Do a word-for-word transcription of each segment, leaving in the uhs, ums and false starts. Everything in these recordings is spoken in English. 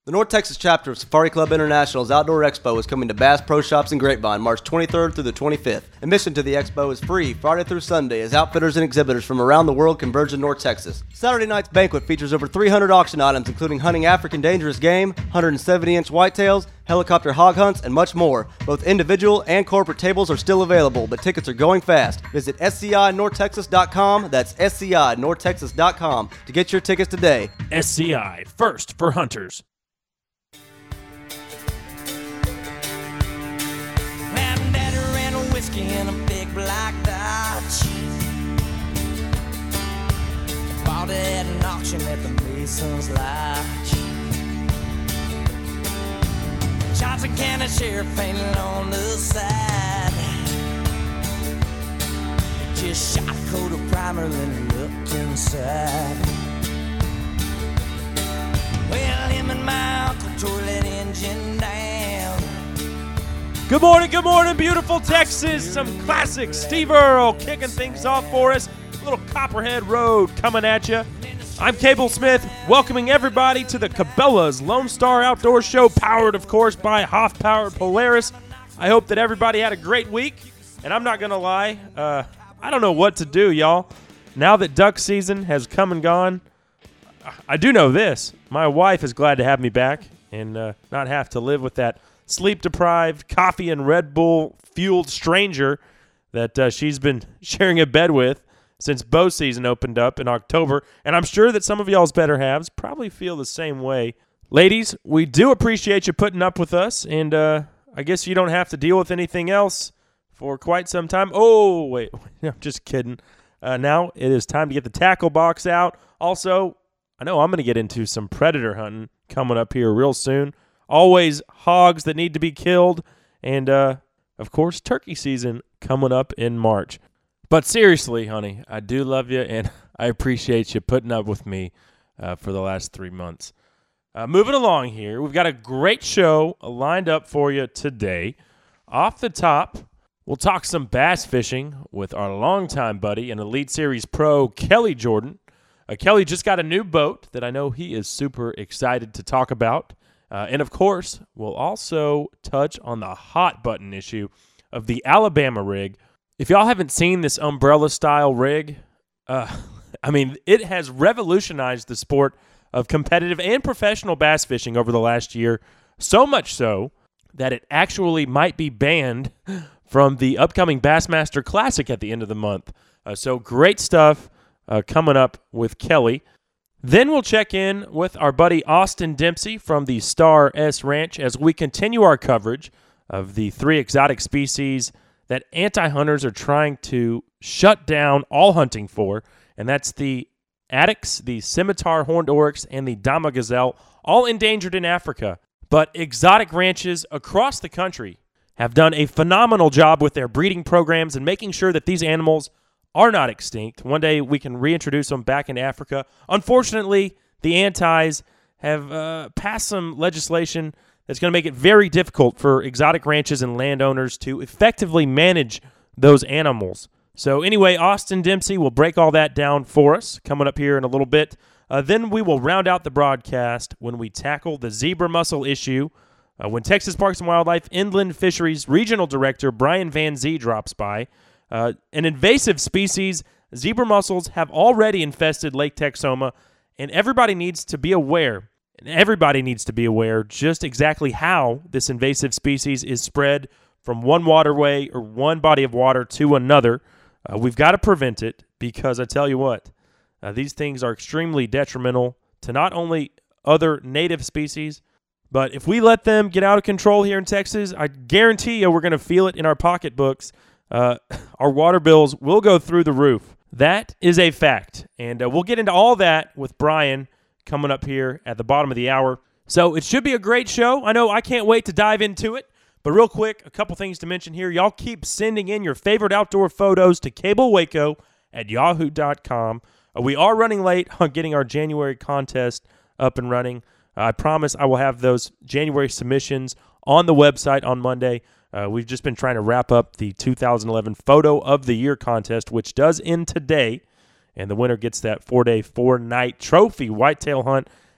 The North Texas chapter of Safari Club International's Outdoor Expo is coming to Bass Pro Shops in Grapevine March twenty-third through the twenty-fifth. Admission to the expo is free Friday through Sunday as outfitters and exhibitors from around the world converge in North Texas. Saturday night's banquet features over three hundred auction items including hunting African dangerous game, one hundred seventy inch whitetails, helicopter hog hunts, and much more. Both individual and corporate tables are still available, but tickets are going fast. Visit S C I North Texas dot com. That's S C I North Texas dot com to get your tickets today. S C I, first for hunters. In a big black Dodge, bought it at an auction at the Mason's Lodge. Johnson County Sheriff painted on the side. Just shot a coat of primer and looked inside. Well, him and my uncle tore that engine down. Good morning, good morning, beautiful Texas. Some classic Steve Earle kicking things off for us. A little Copperhead Road coming at you. I'm Cable Smith, welcoming everybody to the Cabela's Lone Star Outdoor Show, powered, of course, by Hoff-powered Polaris. I hope that everybody had a great week, and I'm not going to lie, uh, I don't know what to do, y'all. Now that duck season has come and gone, I do know this. My wife is glad to have me back and uh, not have to live with that sleep-deprived, coffee and Red Bull-fueled stranger that uh, she's been sharing a bed with since bow season opened up in October. And I'm sure that some of y'all's better halves probably feel the same way. Ladies, we do appreciate you putting up with us, and uh, I guess you don't have to deal with anything else for quite some time. Oh, wait, I'm just kidding. Uh, now it is time to get the tackle box out. Also, I know I'm going to get into some predator hunting coming up here real soon. Always hogs that need to be killed. And, uh, of course, turkey season coming up in March. But seriously, honey, I do love you, and I appreciate you putting up with me uh, for the last three months. Uh, moving along here, we've got a great show lined up for you today. Off the top, we'll talk some bass fishing with our longtime buddy and Elite Series pro, Kelly Jordan. Uh, Kelly just got a new boat that I know he is super excited to talk about. Uh, and, of course, we'll also touch on the hot button issue of the Alabama rig. If y'all haven't seen this umbrella-style rig, uh, I mean, it has revolutionized the sport of competitive and professional bass fishing over the last year, so much so that it actually might be banned from the upcoming Bassmaster Classic at the end of the month. Uh, so great stuff uh, coming up with Kelly. Then we'll check in with our buddy Austin Dempsey from the Star S Ranch as we continue our coverage of the three exotic species that anti-hunters are trying to shut down all hunting for, and that's the addax, the scimitar horned oryx, and the dama gazelle, all endangered in Africa. But exotic ranches across the country have done a phenomenal job with their breeding programs and making sure that these animals are not extinct. One day we can reintroduce them back into Africa. Unfortunately, the antis have uh, passed some legislation that's going to make it very difficult for exotic ranches and landowners to effectively manage those animals. So anyway, Austin Dempsey will break all that down for us coming up here in a little bit. Uh, then we will round out the broadcast when we tackle the zebra mussel issue. Uh, when Texas Parks and Wildlife Inland Fisheries Regional Director Brian Van Zee drops by. Uh, an invasive species, zebra mussels have already infested Lake Texoma, and everybody needs to be aware, and everybody needs to be aware just exactly how this invasive species is spread from one waterway or one body of water to another. Uh, we've got to prevent it because I tell you what, uh, these things are extremely detrimental to not only other native species, but if we let them get out of control here in Texas, I guarantee you we're going to feel it in our pocketbooks. Uh, our water bills will go through the roof. That is a fact. And uh, we'll get into all that with Brian coming up here at the bottom of the hour. So it should be a great show. I know I can't wait to dive into it. But real quick, a couple things to mention here. Y'all keep sending in your favorite outdoor photos to cablewaco at yahoo dot com. Uh, we are running late on getting our January contest up and running. Uh, I promise I will have those January submissions on the website on Monday. Uh, we've just been trying to wrap up the two thousand eleven Photo of the Year contest, which does end today, and the winner gets that four-day, four-night trophy whitetail hunt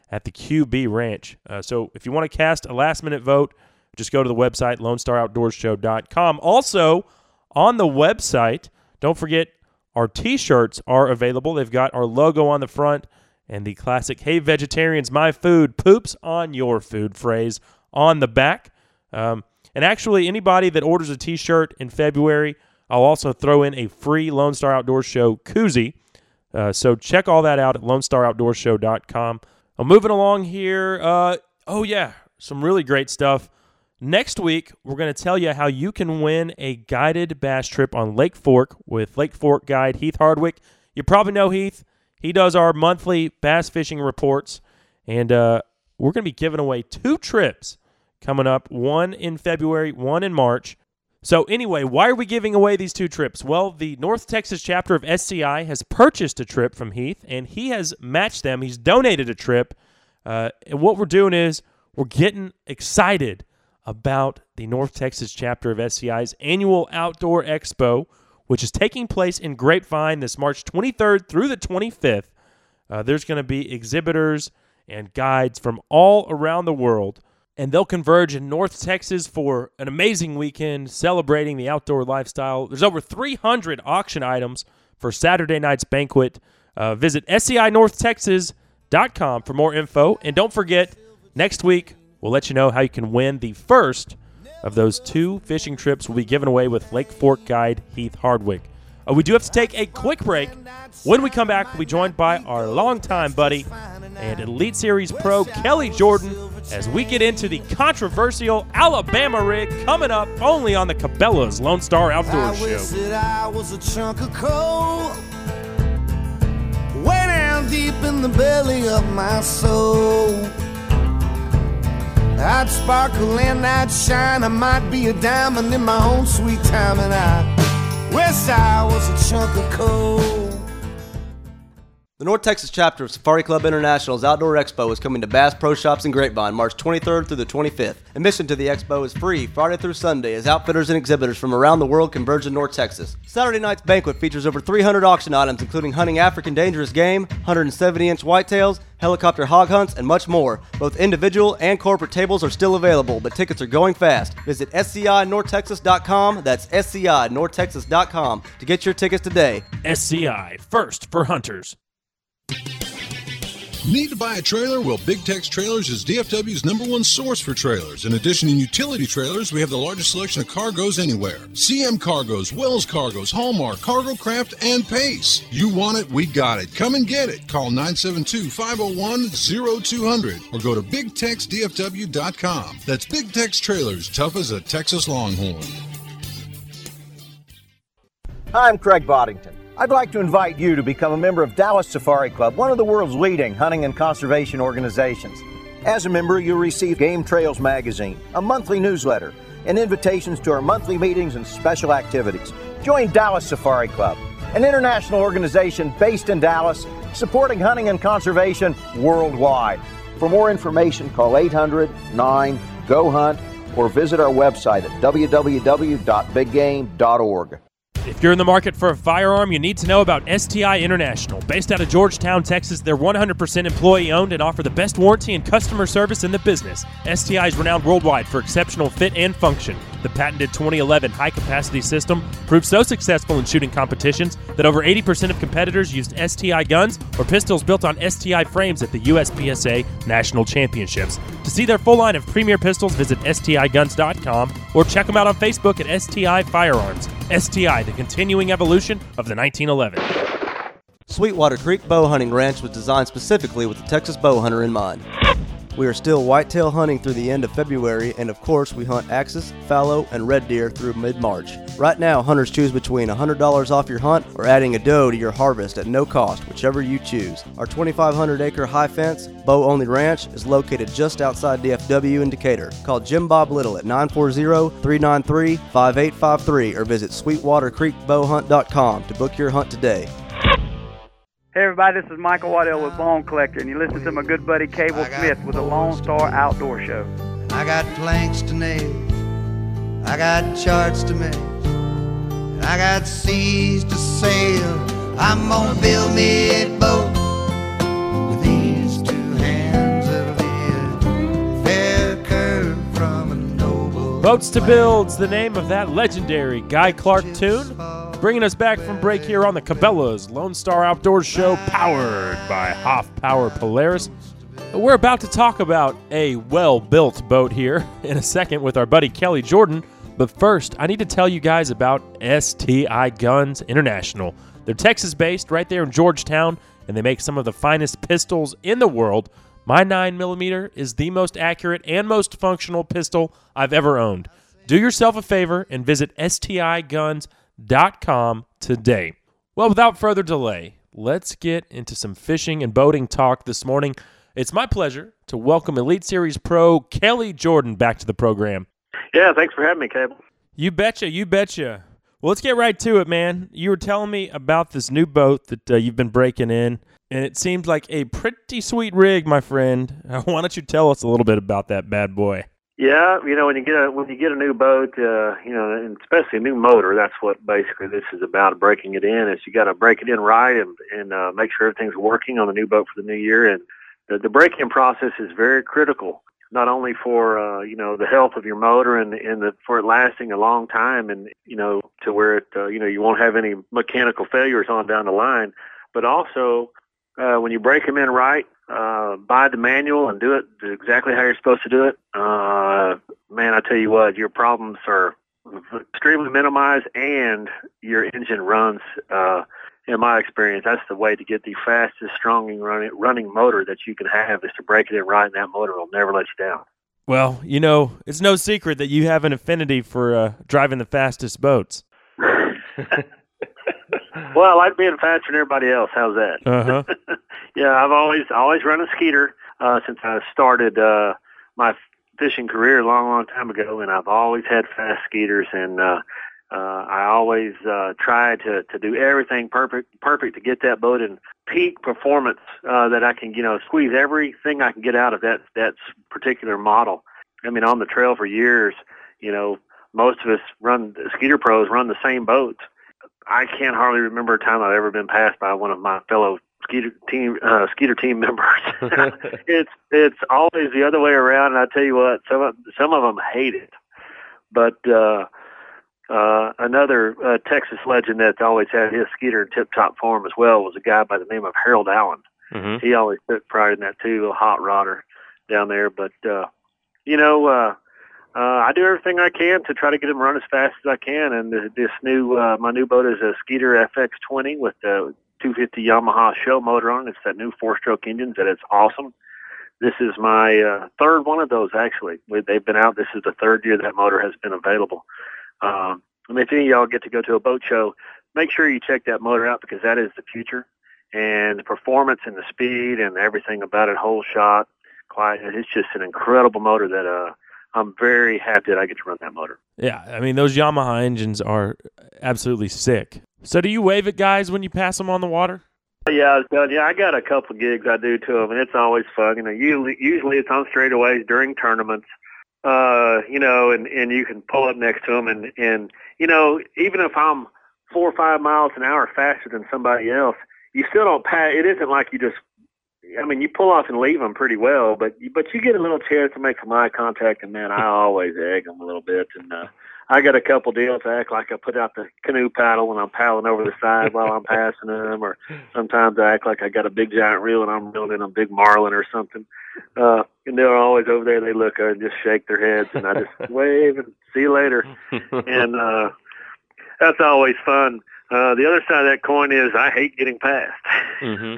at the Q B Ranch. Uh, so if you want to cast a last-minute vote, just go to the website, lone star outdoors show dot com. Also, on the website, don't forget our T-shirts are available. They've got our logo on the front and the classic, "Hey Vegetarians, my food poops on your food" phrase on the back. Um, and actually, anybody that orders a T-shirt in February, I'll also throw in a free Lone Star Outdoors Show koozie. Uh, so check all that out at lone star outdoors show dot com. I'm moving along here. Uh, oh, yeah, some really great stuff. Next week, we're going to tell you how you can win a guided bass trip on Lake Fork with Lake Fork guide Heath Hardwick. You probably know Heath. He does our monthly bass fishing reports, and uh, we're going to be giving away two trips coming up, one in February, one in March. So anyway, why are we giving away these two trips? Well, the North Texas chapter of S C I has purchased a trip from Heath, and he has matched them. He's donated a trip. Uh, and what we're doing is we're getting excited about the North Texas chapter of S C I's annual Outdoor Expo, which is taking place in Grapevine this March twenty-third through the twenty-fifth. Uh, there's going to be exhibitors and guides from all around the world, and they'll converge in North Texas for an amazing weekend celebrating the outdoor lifestyle. There's over three hundred auction items for Saturday night's banquet. Uh, visit S C I north texas dot com for more info. And don't forget, next week, we'll let you know how you can win the first of those two fishing trips we'll be giving away with Lake Fork guide Heath Hardwick. Uh, we do have to take a quick break. When we come back, we'll be joined by our longtime buddy and Elite Series pro Kelly Jordan as we get into the controversial Alabama rig coming up only on the Cabela's Lone Star Outdoors I wish Show. that I was a chunk of coal, way down deep in the belly of my soul. I'd sparkle and I'd shine, I might be a diamond in my own sweet time, and I wish I was a chunk of coal. The North Texas chapter of Safari Club International's Outdoor Expo is coming to Bass Pro Shops in Grapevine March twenty-third through the twenty-fifth. Admission to the expo is free Friday through Sunday as outfitters and exhibitors from around the world converge in North Texas. Saturday night's banquet features over three hundred auction items, including hunting African dangerous game, one hundred seventy inch whitetails, helicopter hog hunts, and much more. Both individual and corporate tables are still available, but tickets are going fast. Visit S C I north texas dot com. That's S C I north texas dot com to get your tickets today. S C I, first for hunters. Need to buy a trailer? Well, Big Tex Trailers is D F W's number one source for trailers. In addition to utility trailers, we have the largest selection of cargoes anywhere. C M Cargoes, Wells Cargoes, Hallmark, Cargo Craft, and Pace. You want it, we got it. Come and get it. Call nine seven two, five oh one, oh two hundred or go to big tex d f w dot com. That's Big Tex Trailers, tough as a Texas Longhorn. Hi, I'm Craig Boddington. I'd like to invite you to become a member of Dallas Safari Club, one of the world's leading hunting and conservation organizations. As a member, you'll receive Game Trails magazine, a monthly newsletter, and invitations to our monthly meetings and special activities. Join Dallas Safari Club, an international organization based in Dallas, supporting hunting and conservation worldwide. For more information, call eight hundred nine G O hunt or visit our website at w w w dot big game dot org. If you're in the market for a firearm, you need to know about S T I International. Based out of Georgetown, Texas, they're one hundred percent employee-owned and offer the best warranty and customer service in the business. S T I is renowned worldwide for exceptional fit and function. The patented twenty eleven high-capacity system proved so successful in shooting competitions that over eighty percent of competitors used S T I guns or pistols built on S T I frames at the U S P S A National Championships. To see their full line of premier pistols, visit S T I guns dot com or check them out on Facebook at S T I Firearms. S T I, the continuing evolution of the nineteen eleven. Sweetwater Creek Bow Hunting Ranch was designed specifically with the Texas bow hunter in mind. We are still whitetail hunting through the end of February, and of course we hunt axis, fallow, and red deer through mid-March. Right now, hunters choose between one hundred dollars off your hunt or adding a doe to your harvest at no cost, whichever you choose. Our twenty-five hundred acre high-fence, bow-only ranch is located just outside D F W in Decatur. Call Jim Bob Little at nine four zero, three nine three, five eight five three or visit sweetwater creek bow hunt dot com to book your hunt today. Hey everybody, this is Michael Waddell with Bone Collector, and you listen to my good buddy Cable Smith with the Lone Star Outdoor Show. I got planks to nail, I got charts to make, and I got seas to sail. I'm gonna build me a boat with these two hands. Boats to Build's the name of that legendary Guy Clark tune. Bringing us back from break here on the Cabela's Lone Star Outdoors Show, powered by Hoff Power Polaris. We're about to talk about a well-built boat here in a second with our buddy Kelly Jordan. But first, I need to tell you guys about S T I Guns International. They're Texas-based right there in Georgetown, and they make some of the finest pistols in the world. My nine millimeter is the most accurate and most functional pistol I've ever owned. Do yourself a favor and visit S T I guns dot com today. Well, without further delay, let's get into some fishing and boating talk this morning. It's my pleasure to welcome Elite Series Pro Kelly Jordan back to the program. Yeah, thanks for having me, Cable. You betcha, you betcha. Well, let's get right to it, man. You were telling me about this new boat that uh, you've been breaking in, and it seems like a pretty sweet rig, my friend. Uh, why don't you tell us a little bit about that bad boy? Yeah, you know, when you get a when you get a new boat, uh, you know, and especially a new motor, that's what basically this is about. Breaking it in is you got to break it in right and and uh, make sure everything's working on the new boat for the new year. And the, the break-in process is very critical, not only for uh, you know the health of your motor and and the, for it lasting a long time, and you know to where it uh, you know you won't have any mechanical failures on down the line, but also uh, when you break them in right. Uh, buy the manual and do it exactly how you're supposed to do it. Uh, man, I tell you what, your problems are extremely minimized, and your engine runs. Uh, in my experience, that's the way to get the fastest, strongest running, running motor that you can have is to break it in right, and that motor will never let you down. Well, you know, it's no secret that you have an affinity for uh, driving the fastest boats. Well, I like being faster than everybody else. How's that? Uh-huh. Yeah, I've always always run a Skeeter uh, since I started uh, my fishing career a long, long time ago, and I've always had fast Skeeters, and uh, uh, I always uh, try to, to do everything perfect, perfect to get that boat in peak performance uh, that I can, you know, squeeze everything I can get out of that that particular model. I mean, on the trail for years, you know, most of us run Skeeter pros run the same boats. I can't hardly remember a time I've ever been passed by one of my fellow Skeeter team uh, Skeeter team members. it's it's always the other way around, and I tell you what, some of, some of them hate it. But uh, uh, another uh, Texas legend that's always had his Skeeter in tip-top form as well was a guy by the name of Harold Allen. Mm-hmm. He always took pride in that too, a hot rodder down there. But uh, you know. Uh, Uh, I do everything I can to try to get them run as fast as I can, and this, this new, uh, my new boat is a Skeeter F X twenty with the two fifty Yamaha Show motor on it. It's that new four-stroke engine that it's awesome. This is my uh, third one of those, actually. They've been out. This is the third year that motor has been available. Um, and if any of y'all get to go to a boat show, make sure you check that motor out because that is the future. And the performance and the speed and everything about it, whole shot, quiet, it's just an incredible motor that uh, I'm very happy that I get to run that motor. Yeah, I mean, those Yamaha engines are absolutely sick. So do you wave at guys when you pass them on the water? Yeah, I was telling you, I got a couple of gigs I do to them, and it's always fun. You know, usually, usually it's on straightaways during tournaments, uh, you know, and, and you can pull up next to them. And, and, you know, even if I'm four or five miles an hour faster than somebody else, you still don't pass. It isn't like you just, I mean, you pull off and leave them pretty well, but you, but you get a little chance to make some eye contact, and, man, I always egg them a little bit. And uh, I got a couple deals to act like I put out the canoe paddle when I'm paddling over the side while I'm passing them, or sometimes I act like I got a big giant reel and I'm reeling in a big marlin or something. Uh, and they're always over there. They look and just shake their heads, and I just wave and see you later. And uh, that's always fun. Uh, the other side of that coin is I hate getting passed. Mm-hmm.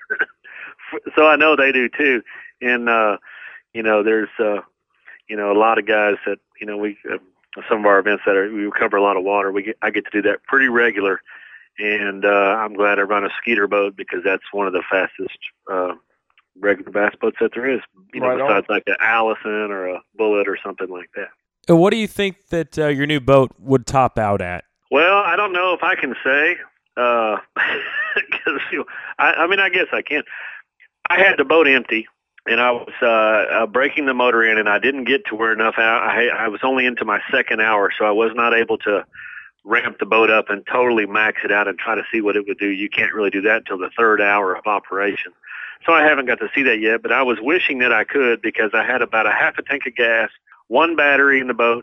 So I know they do too. And, uh, you know, there's, uh, you know, a lot of guys that, you know, we, uh, some of our events that are, we cover a lot of water. We get, I get to do that pretty regular. And, uh, I'm glad I run a Skeeter boat because that's one of the fastest, uh, regular bass boats that there is, you know, right besides on. Like an Allison or a Bullet or something like that. And what do you think that, uh, your new boat would top out at? Well, I don't know if I can say, uh, cause you know, I, I mean, I guess I can. I had the boat empty, and I was uh, uh, breaking the motor in, and I didn't get to where enough. I, I was only into my second hour, so I was not able to ramp the boat up and totally max it out and try to see what it would do. You can't really do that until the third hour of operation. So I haven't got to see that yet, but I was wishing that I could because I had about a half a tank of gas, one battery in the boat,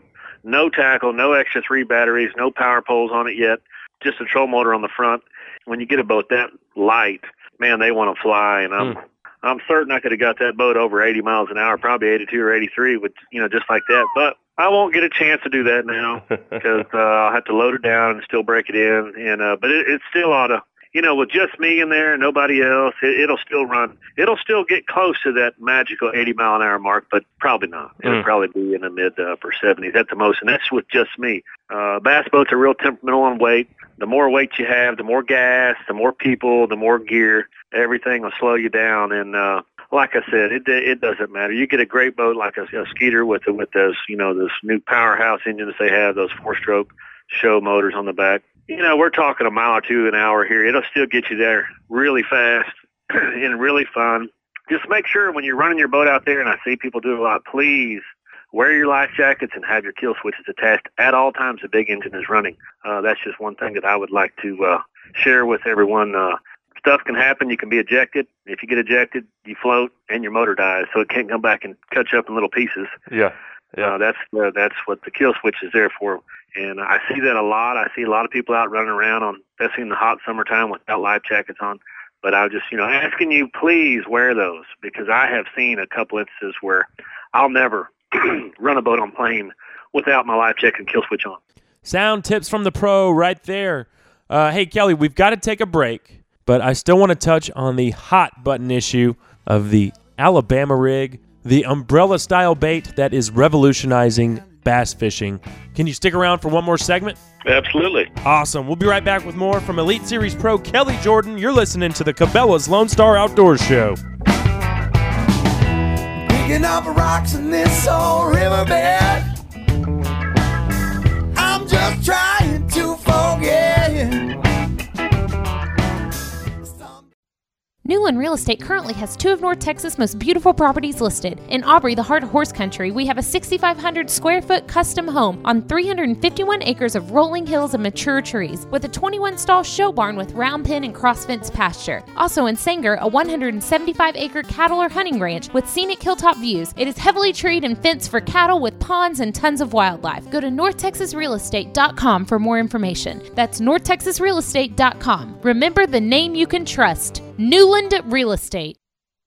no tackle, no extra three batteries, no power poles on it yet, just a troll motor on the front. When you get a boat that light, man, they want to fly, and I'm mm. I'm certain I could have got that boat over eighty miles an hour, probably eighty-two or eighty-three, with you know just like that. But I won't get a chance to do that now because uh, I'll have to load it down and still break it in. And uh, but it, it still ought to, you know, with just me in there and nobody else, it, it'll still run. It'll still get close to that magical eighty mile an hour mark, but probably not. It'll mm. probably be in the mid to upper seventies at the most, and that's with just me. Uh, bass boats are real temperamental on weight. The more weight you have, the more gas, the more people, the more gear, everything will slow you down. And uh, like I said, it it doesn't matter. You get a great boat like a, a Skeeter with with those, you know, those new powerhouse engines they have, those four-stroke show motors on the back. You know, we're talking a mile or two an hour here. It'll still get you there really fast and really fun. Just make sure when you're running your boat out there, and I see people do it a lot, please wear your life jackets and have your kill switches attached at all times the big engine is running. Uh, that's just one thing that I would like to uh, share with everyone. Uh, stuff can happen. You can be ejected. If you get ejected, you float and your motor dies, so it can't come back and cut you up in little pieces. Yeah, yeah. Uh, that's uh, that's what the kill switch is there for. And I see that a lot. I see a lot of people out running around, on, especially in the hot summertime, without life jackets on. But I was just, you know, asking you, please wear those, because I have seen a couple instances where I'll never run a boat on plane without my life jacket and kill switch on. Sound tips from the pro right there. Uh, hey, Kelly, we've got to take a break, but I still want to touch on the hot button issue of the Alabama rig, the umbrella-style bait that is revolutionizing bass fishing. Can you stick around for one more segment? Absolutely. Awesome. We'll be right back with more from Elite Series Pro Kelly Jordan. You're listening to the Cabela's Lone Star Outdoors Show. Picking up rocks in this old riverbed, I'm just trying to forget. Newland Real Estate currently has two of North Texas' most beautiful properties listed. In Aubrey, the heart of horse country, we have a sixty-five hundred square foot custom home on three hundred fifty-one acres of rolling hills and mature trees, with a twenty-one stall show barn with round pen and cross fence pasture. Also in Sanger, a one hundred seventy-five acre cattle or hunting ranch with scenic hilltop views. It is heavily treed and fenced for cattle with ponds and tons of wildlife. Go to north texas real estate dot com for more information. That's north texas real estate dot com. Remember the name you can trust. Newland Real Estate.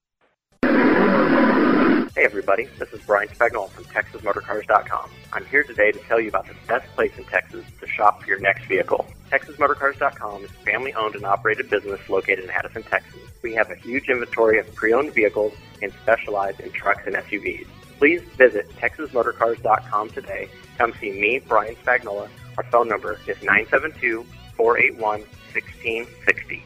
Hey everybody, this is Brian Spagnola from Texas Motor Cars dot com. I'm here today to tell you about the best place in Texas to shop for your next vehicle. Texas Motor Cars dot com is a family-owned and operated business located in Addison, Texas. We have a huge inventory of pre-owned vehicles and specialize in trucks and S U Vs. Please visit Texas Motor Cars dot com today. Come see me, Brian Spagnola. Our phone number is nine seven two, four eight one, one six six zero.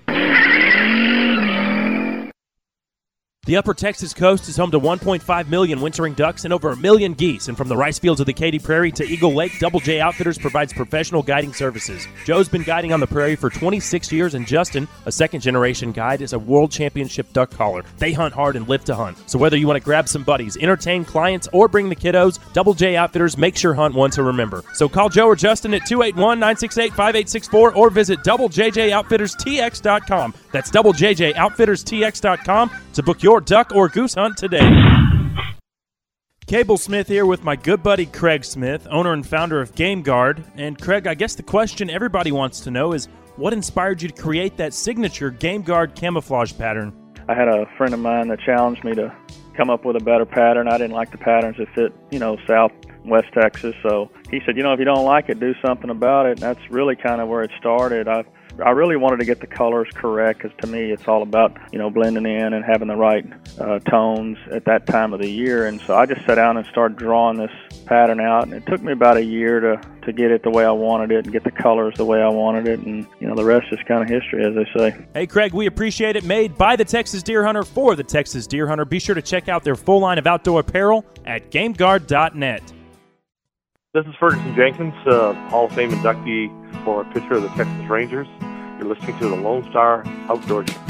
The Upper Texas coast is home to one point five million wintering ducks and over a million geese. And from the rice fields of the Katy Prairie to Eagle Lake, Double J Outfitters provides professional guiding services. Joe's been guiding on the prairie for twenty-six years, and Justin, a second-generation guide, is a world championship duck caller. They hunt hard and live to hunt. So whether you want to grab some buddies, entertain clients, or bring the kiddos, Double J Outfitters makes your hunt one to remember. So call Joe or Justin at two eight one, nine six eight, five eight six four or visit double j j outfitters t x dot com. That's double j j outfitters t x dot com to book your duck or goose hunt today. Cable Smith here with my good buddy Craig Smith, owner and founder of Game Guard. And Craig, I guess the question everybody wants to know is, what inspired you to create that signature Game Guard camouflage pattern? I had a friend of mine that challenged me to come up with a better pattern. I didn't like the patterns that fit, you know, South, West Texas. So he said, you know, if you don't like it, do something about it. And that's really kind of where it started. I I really wanted to get the colors correct, because to me it's all about, you know, blending in and having the right uh, tones at that time of the year. And so I just sat down and started drawing this pattern out, and it took me about a year to, to get it the way I wanted it and get the colors the way I wanted it. And, you know, the rest is kind of history, as they say. Hey, Craig, we appreciate it. Made by the Texas Deer Hunter for the Texas Deer Hunter. Be sure to check out their full line of outdoor apparel at game guard dot net. This is Ferguson Jenkins, uh, Hall of Fame inductee for a pitcher of the Texas Rangers. You're listening to the Lone Star Outdoor Show.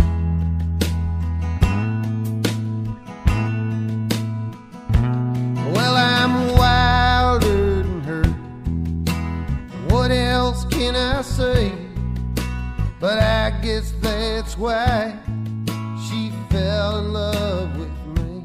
Well, I'm wilder than her. What else can I say? But I guess that's why she fell in love with me.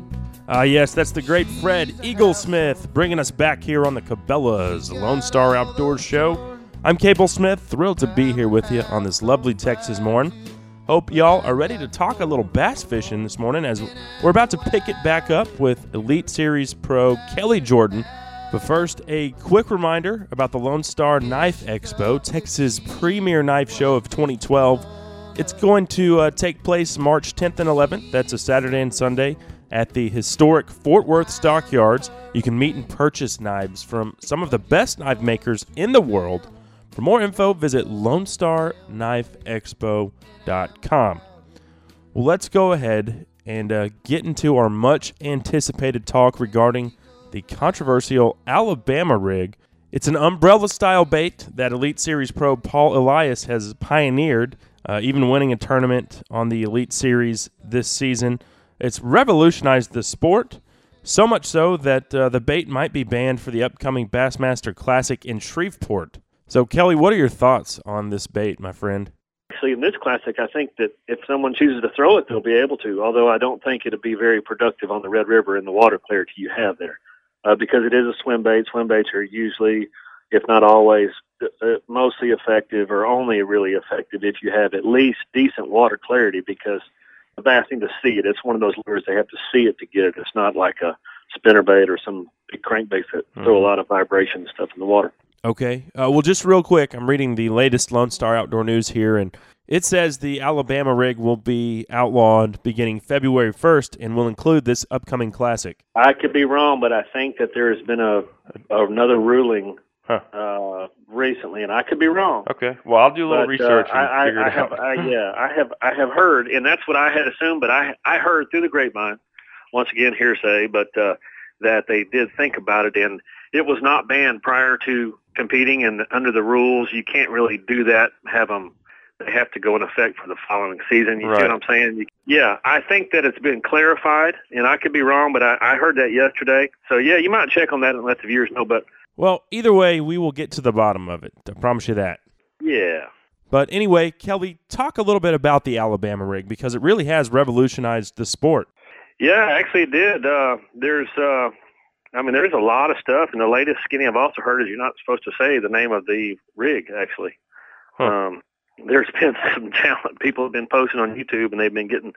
Ah, uh, yes, that's the great Fred Eaglesmith bringing us back here on the Cabela's Lone Star Outdoors Show. I'm Cable Smith, thrilled to be here with you on this lovely Texas morning. Hope y'all are ready to talk a little bass fishing this morning as we're about to pick it back up with Elite Series Pro Kelly Jordan. But first, a quick reminder about the Lone Star Knife Expo, Texas' premier knife show of twenty twelve. It's going to uh, take place March tenth and eleventh. That's a Saturday and Sunday at the historic Fort Worth Stockyards. You can meet and purchase knives from some of the best knife makers in the world. For more info, visit lone star knife expo dot com. Well, let's go ahead and uh, get into our much-anticipated talk regarding the controversial Alabama rig. It's an umbrella-style bait that Elite Series Pro Paul Elias has pioneered, uh, even winning a tournament on the Elite Series this season. It's revolutionized the sport, so much so that uh, the bait might be banned for the upcoming Bassmaster Classic in Shreveport. So, Kelly, what are your thoughts on this bait, my friend? Actually, in this Classic, I think that if someone chooses to throw it, they'll be able to, although I don't think it'll be very productive on the Red River and the water clarity you have there. Uh, because it is a swim bait. Swim baits are usually, if not always, uh, mostly effective or only really effective if you have at least decent water clarity, because the bass need to see it. It's one of those lures they have to see it to get it. It's not like a spinnerbait or some big crankbaits that mm-hmm. throw a lot of vibration and stuff in the water. Okay. Uh, well, just real quick, I'm reading the latest Lone Star Outdoor News here, and it says the Alabama rig will be outlawed beginning February first and will include this upcoming Classic. I could be wrong, but I think that there has been a another ruling huh. uh, recently, and I could be wrong. Okay. Well, I'll do a little but, research uh, and I, figure I, it I have, out. I, yeah, I have I have heard, and that's what I had assumed, but I I heard through the grapevine, once again hearsay, but uh, that they did think about it, and it was not banned prior to competing, and under the rules, you can't really do that, have them, they have to go in effect for the following season. You right. see what I'm saying? You, yeah, I think that it's been clarified, and I could be wrong, but I, I heard that yesterday. So, yeah, you might check on that and let the viewers know, but... Well, either way, we will get to the bottom of it. I promise you that. Yeah. But anyway, Kelly, talk a little bit about the Alabama rig, because it really has revolutionized the sport. Yeah, actually it did. Uh, there's... Uh, I mean, there's a lot of stuff, and the latest skinny I've also heard is you're not supposed to say the name of the rig, actually. Huh. Um, there's been some talent. People have been posting on YouTube, and they've been getting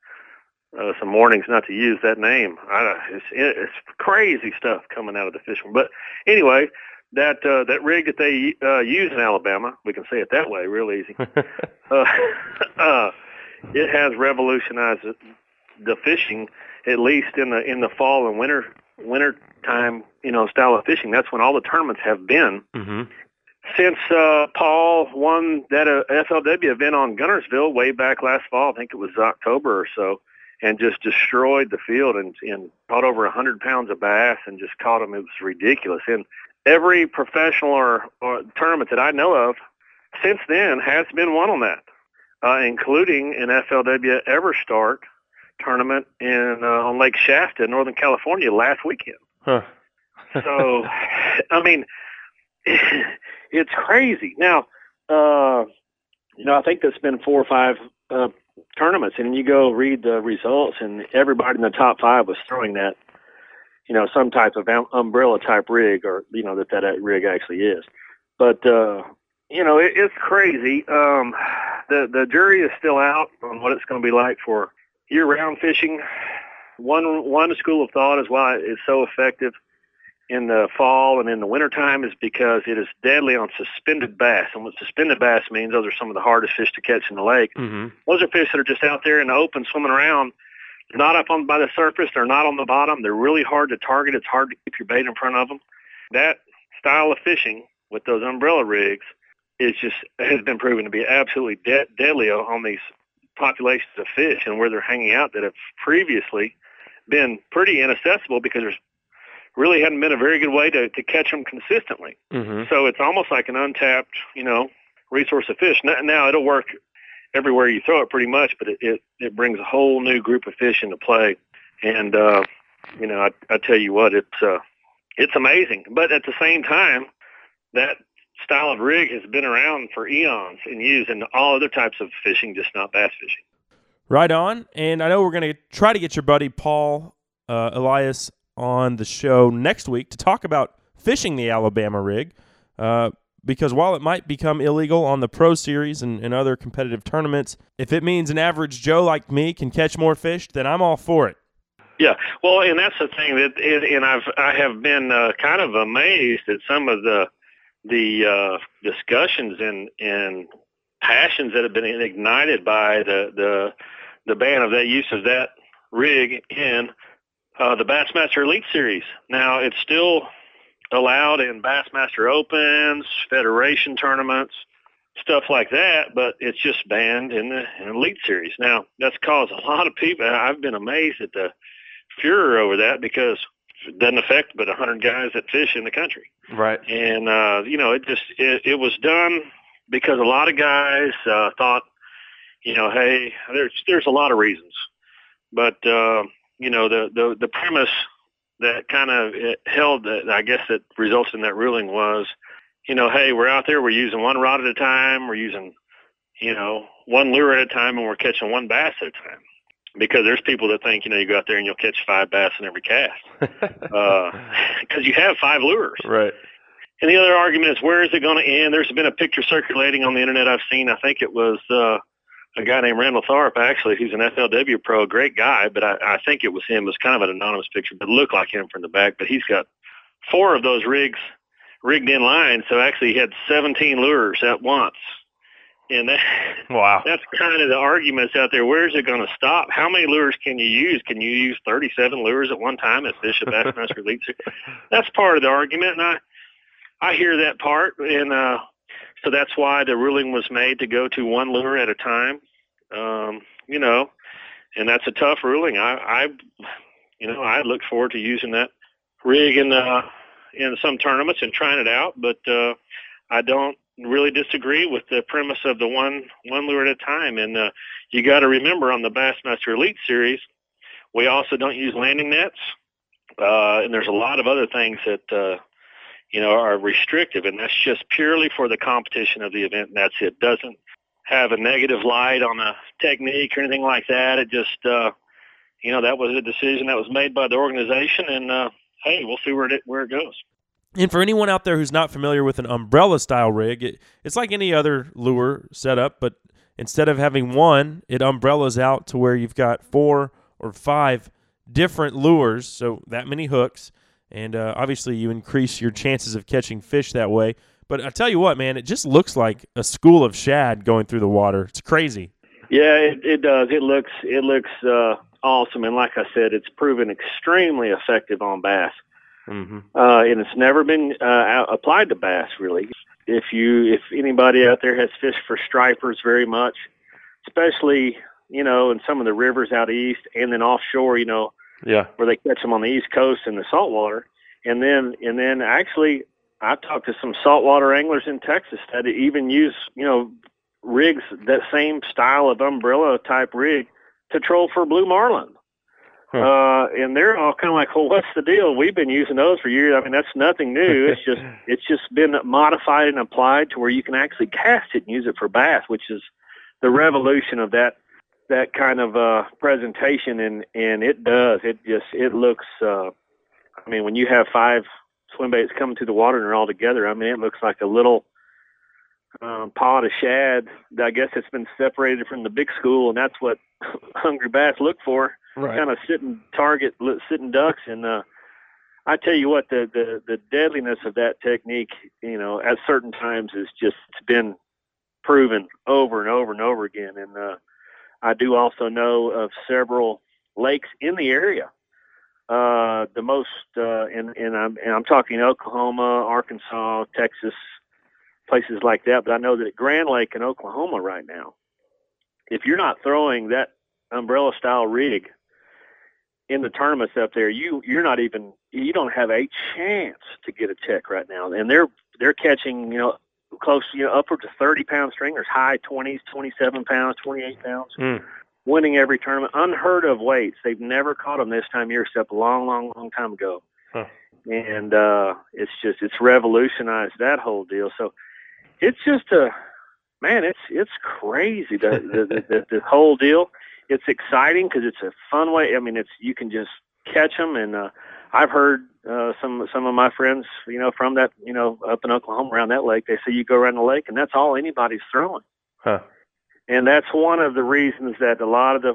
uh, some warnings not to use that name. I, it's, it's crazy stuff coming out of the fishing. But anyway, that uh, that rig that they uh, use in Alabama, we can say it that way, real easy, uh, uh, it has revolutionized the fishing, at least in the in the fall and winter winter time, you know, style of fishing. That's when all the tournaments have been. Mm-hmm. Since uh, Paul won that uh, F L W event on Gunnersville way back last fall, I think it was October or so, and just destroyed the field and, and caught over one hundred pounds of bass and just caught them. It was ridiculous. And every professional or, or tournament that I know of since then has been won on that, uh, including an F L W EverStart tournament in uh, on Lake Shasta in Northern California last weekend. Huh. So, I mean, it's crazy. Now, uh, you know, I think there's been four or five uh, tournaments, and you go read the results, and everybody in the top five was throwing that, you know, some type of um, umbrella-type rig, or, you know, that that rig actually is. But, uh, you know, it, it's crazy. Um, the, the jury is still out on what it's going to be like for year-round fishing. One one school of thought is why it's so effective in the fall and in the wintertime is because it is deadly on suspended bass. And what suspended bass means, those are some of the hardest fish to catch in the lake. Mm-hmm. Those are fish that are just out there in the open swimming around. They're not up on by the surface. They're not on the bottom. They're really hard to target. It's hard to keep your bait in front of them. That style of fishing with those umbrella rigs is just has been proven to be absolutely de- deadly on these populations of fish and where they're hanging out that have previously been pretty inaccessible because there's really hadn't been a very good way to, to catch them consistently. Mm-hmm. So it's almost like an untapped, you know, resource of fish. Now, now it'll work everywhere you throw it pretty much, but it, it, it brings a whole new group of fish into play. And, uh, you know, I, I tell you what, it's, uh, it's amazing. But at the same time, that style of rig has been around for eons and used in all other types of fishing, just not bass fishing. Right on. And I know we're going to try to get your buddy Paul uh, Elias on the show next week to talk about fishing the Alabama rig, uh, because while it might become illegal on the Pro Series and, and other competitive tournaments, if it means an average Joe like me can catch more fish, then I'm all for it. Yeah, well, and that's the thing that, and I've I have been uh, kind of amazed at some of the the uh, discussions and and passions that have been ignited by the the the ban of that use of that rig in uh, the Bassmaster Elite Series. Now, it's still allowed in Bassmaster Opens, Federation tournaments, stuff like that, but it's just banned in the in Elite Series. Now, that's caused a lot of people. I've been amazed at the furor over that because it doesn't affect but one hundred guys that fish in the country. Right. And, uh, you know, it just it, it was done because a lot of guys uh, thought, you know, hey, there's there's a lot of reasons. But, uh, you know, the, the, the premise that kind of held, that I guess that results in that ruling was, you know, hey, we're out there, we're using one rod at a time, we're using, you know, one lure at a time, and we're catching one bass at a time. Because there's people that think, you know, you go out there and you'll catch five bass in every cast. uh, because you have five lures. Right. And the other argument is, where is it going to end? There's been a picture circulating on the internet I've seen. I think it was uh, a guy named Randall Tharp, actually, who's an F L W pro, a great guy, but I, I think it was him. It was kind of an anonymous picture, but it looked like him from the back. But he's got four of those rigs rigged in line, so actually he had seventeen lures at once. And that, wow. That's kind of the arguments out there. Where is it going to stop? How many lures can you use? Can you use thirty-seven lures at one time and fish a Bassmaster Elite Series? That's part of the argument, and I, I hear that part, and uh, so that's why the ruling was made to go to one lure at a time. Um, you know, and that's a tough ruling. I, I, you know, I look forward to using that rig in uh, in some tournaments and trying it out, but uh, I don't really disagree with the premise of the one one lure at a time. And uh, you got to remember, on the Bassmaster Elite Series, we also don't use landing nets, uh, and there's a lot of other things that uh, you know are restrictive, and that's just purely for the competition of the event. And that's it. it doesn't have a negative light on a technique or anything like that. It just uh, you know that was a decision that was made by the organization, and uh, hey, we'll see where it where it goes. And for anyone out there who's not familiar with an umbrella-style rig, it, it's like any other lure setup, but instead of having one, it umbrellas out to where you've got four or five different lures, so that many hooks, and uh, obviously you increase your chances of catching fish that way. But I tell you what, man, it just looks like a school of shad going through the water. It's crazy. Yeah, it, it does. It looks it looks uh, awesome, and like I said, it's proven extremely effective on bass. Mm-hmm. Uh, and it's never been uh, applied to bass, really. If you, if anybody out there has fished for stripers very much, especially, you know, in some of the rivers out east and then offshore, you know, yeah, where they catch them on the East Coast in the saltwater. And then, and then actually, I've talked to some saltwater anglers in Texas that even use, you know, rigs, that same style of umbrella type rig to troll for blue marlin. Huh. Uh, and they're all kind of like, well, what's the deal? We've been using those for years. I mean, that's nothing new. It's just, it's just been modified and applied to where you can actually cast it and use it for bass, which is the revolution of that, that kind of, uh, presentation. And, and it does, it just, it looks, uh, I mean, when you have five swim baits coming to the water and they're all together, I mean, it looks like a little, um, pod of shad. I guess it's been separated from the big school, and that's what hungry bass look for. Right. Kind of sitting target, sitting ducks, and uh, I tell you what, the, the the deadliness of that technique, you know, at certain times is just it's been proven over and over and over again. And uh, I do also know of several lakes in the area. Uh, the most, uh, and and I'm and I'm talking Oklahoma, Arkansas, Texas, places like that. But I know that at Grand Lake in Oklahoma right now, if you're not throwing that umbrella style rig in the tournaments up there, you you're not even you don't have a chance to get a check right now. And they're they're catching, you know, close, you know, upwards of thirty pound stringers, high twenties, twenty-seven pounds, twenty-eight pounds, mm. winning every tournament. Unheard of weights. They've never caught them this time of year except a long, long, long time ago. Huh. And uh, it's just it's revolutionized that whole deal. So it's just a man. It's it's crazy the the, the, the, the whole deal. It's exciting because it's a fun way. I mean, it's you can just catch them. And uh, I've heard uh, some some of my friends, you know, from that, you know, up in Oklahoma around that lake, they say you go around the lake and that's all anybody's throwing. Huh. And that's one of the reasons that a lot of the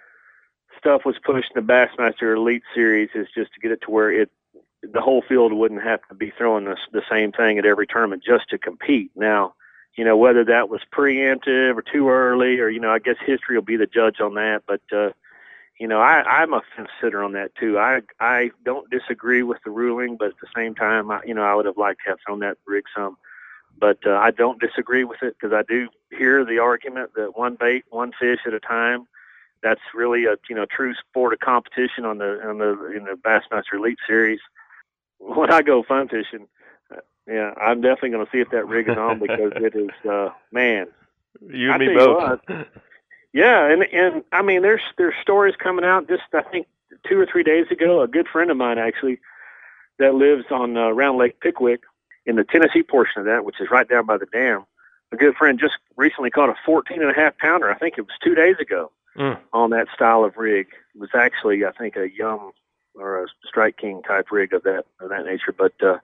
stuff was pushed in the Bassmaster Elite Series, is just to get it to where it the whole field wouldn't have to be throwing the, the same thing at every tournament just to compete. Now, you know, whether that was preemptive or too early, or, you know, I guess history will be the judge on that. But, uh, you know, I, I'm a fence sitter on that too. I I don't disagree with the ruling, but at the same time, I, you know, I would have liked to have thrown that rig some. But uh, I don't disagree with it, because I do hear the argument that one bait, one fish at a time, that's really a, you know, true sport of competition on the on the in the Bassmaster Elite Series. When I go fun fishing, uh, yeah, I'm definitely going to see if that rig is on, because it is, uh, man. You and I me tell you both. what, yeah, and and I mean, there's there's stories coming out. Just I think two or three days ago, a good friend of mine actually that lives on uh, around Lake Pickwick in the Tennessee portion of that, which is right down by the dam. A good friend just recently caught a fourteen and a half pounder. I think it was two days ago mm. on that style of rig. It was actually, I think, a Yum or a Strike King type rig of that of that nature, but uh,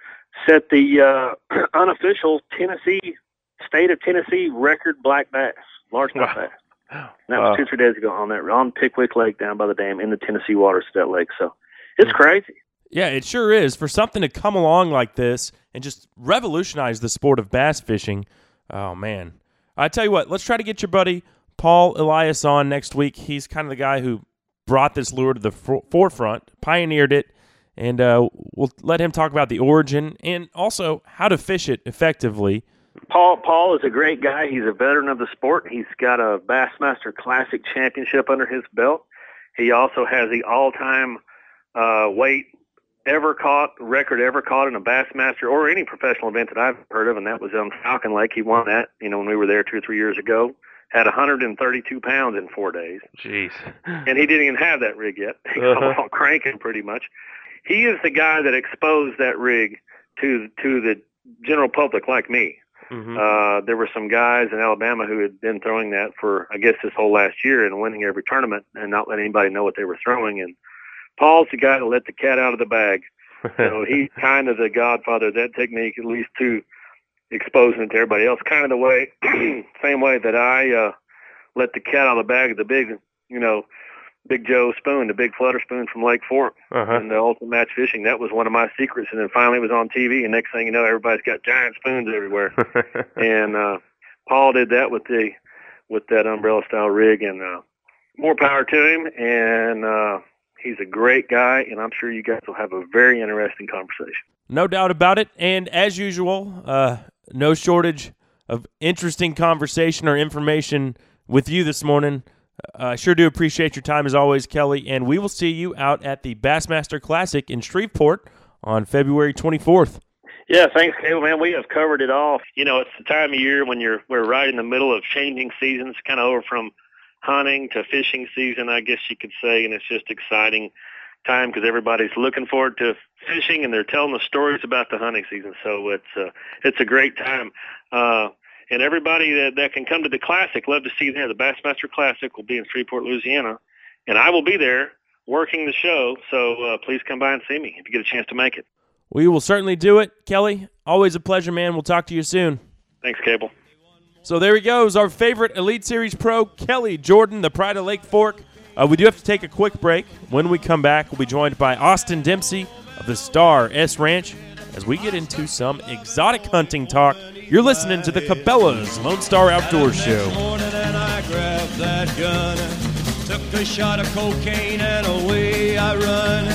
set the uh, unofficial Tennessee state of Tennessee record black bass, largemouth wow. bass. And that was wow. two, three days ago on that on Pickwick Lake down by the dam in the Tennessee waters of that lake. So it's mm. crazy. Yeah, it sure is. For something to come along like this and just revolutionize the sport of bass fishing, oh, man. I tell you what, let's try to get your buddy Paul Elias on next week. He's kind of the guy who brought this lure to the for- forefront, pioneered it, and uh, we'll let him talk about the origin and also how to fish it effectively. Paul Paul is a great guy. He's a veteran of the sport. He's got a Bassmaster Classic championship under his belt. He also has the all-time uh, weight ever caught, record ever caught in a Bassmaster or any professional event that I've heard of, and that was on Falcon Lake. He won that, you know, when we were there two or three years ago. Had one hundred thirty-two pounds in four days. Jeez. And he didn't even have that rig yet. He uh-huh. was all cranking pretty much. He is the guy that exposed that rig to to the general public like me. Mm-hmm. Uh, there were some guys in Alabama who had been throwing that for, I guess, this whole last year and winning every tournament and not letting anybody know what they were throwing. And Paul's the guy that let the cat out of the bag. So he's kind of the godfather of that technique, at least to exposing it to everybody else. Kind of the way, same way that I uh, let the cat out of the bag of the big, you know, Big Joe spoon, the big flutter spoon from Lake Fork, uh-huh. and the Ultimate Match Fishing. That was one of my secrets. And then finally it was on T V, and next thing you know, everybody's got giant spoons everywhere. and uh, Paul did that with the with that umbrella style rig, and uh, more power to him. And uh, he's a great guy, and I'm sure you guys will have a very interesting conversation. No doubt about it. And as usual, uh, no shortage of interesting conversation or information with you this morning. I uh, sure do appreciate your time as always, Kelly, and we will see you out at the Bassmaster Classic in Shreveport on February twenty-fourth. Yeah, thanks, Cable, man. We have covered it all. You know, it's the time of year when you're we're right in the middle of changing seasons, kind of over from hunting to fishing season, I guess you could say, and it's just exciting time because everybody's looking forward to fishing and they're telling the stories about the hunting season. So it's uh, it's a great time. Uh, And everybody that, that can come to the Classic, love to see you there. The Bassmaster Classic will be in Shreveport, Louisiana, and I will be there working the show, so uh, please come by and see me if you get a chance to make it. We will certainly do it. Kelly, always a pleasure, man. We'll talk to you soon. Thanks, Cable. So there he goes, our favorite Elite Series pro, Kelly Jordan, the pride of Lake Fork. Uh, we do have to take a quick break. When we come back, we'll be joined by Austin Dempsey of the Star S Ranch as we get into some exotic hunting talk. You're listening to the Cabela's Lone Star Outdoors Show. Morning and I grabbed that gun, took a shot of cocaine and away I run.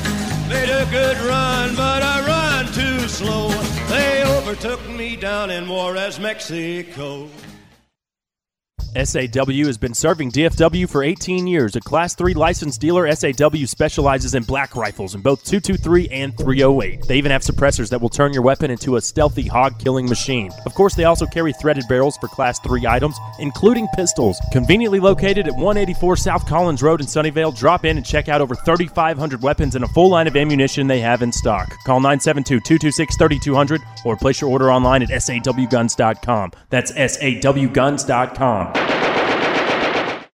Made a good run, but I run too slow. They overtook me down in Juarez, Mexico. S A W has been serving D F W for eighteen years. A Class three licensed dealer, S A W specializes in black rifles in both two twenty-three and three oh eight. They even have suppressors that will turn your weapon into a stealthy hog-killing machine. Of course, they also carry threaded barrels for Class three items, including pistols. Conveniently located at one eighty-four South Collins Road in Sunnyvale, drop in and check out over thirty-five hundred weapons and a full line of ammunition they have in stock. Call nine seven two, two two six, three two zero zero or place your order online at S A W guns dot com. That's S A W guns dot com.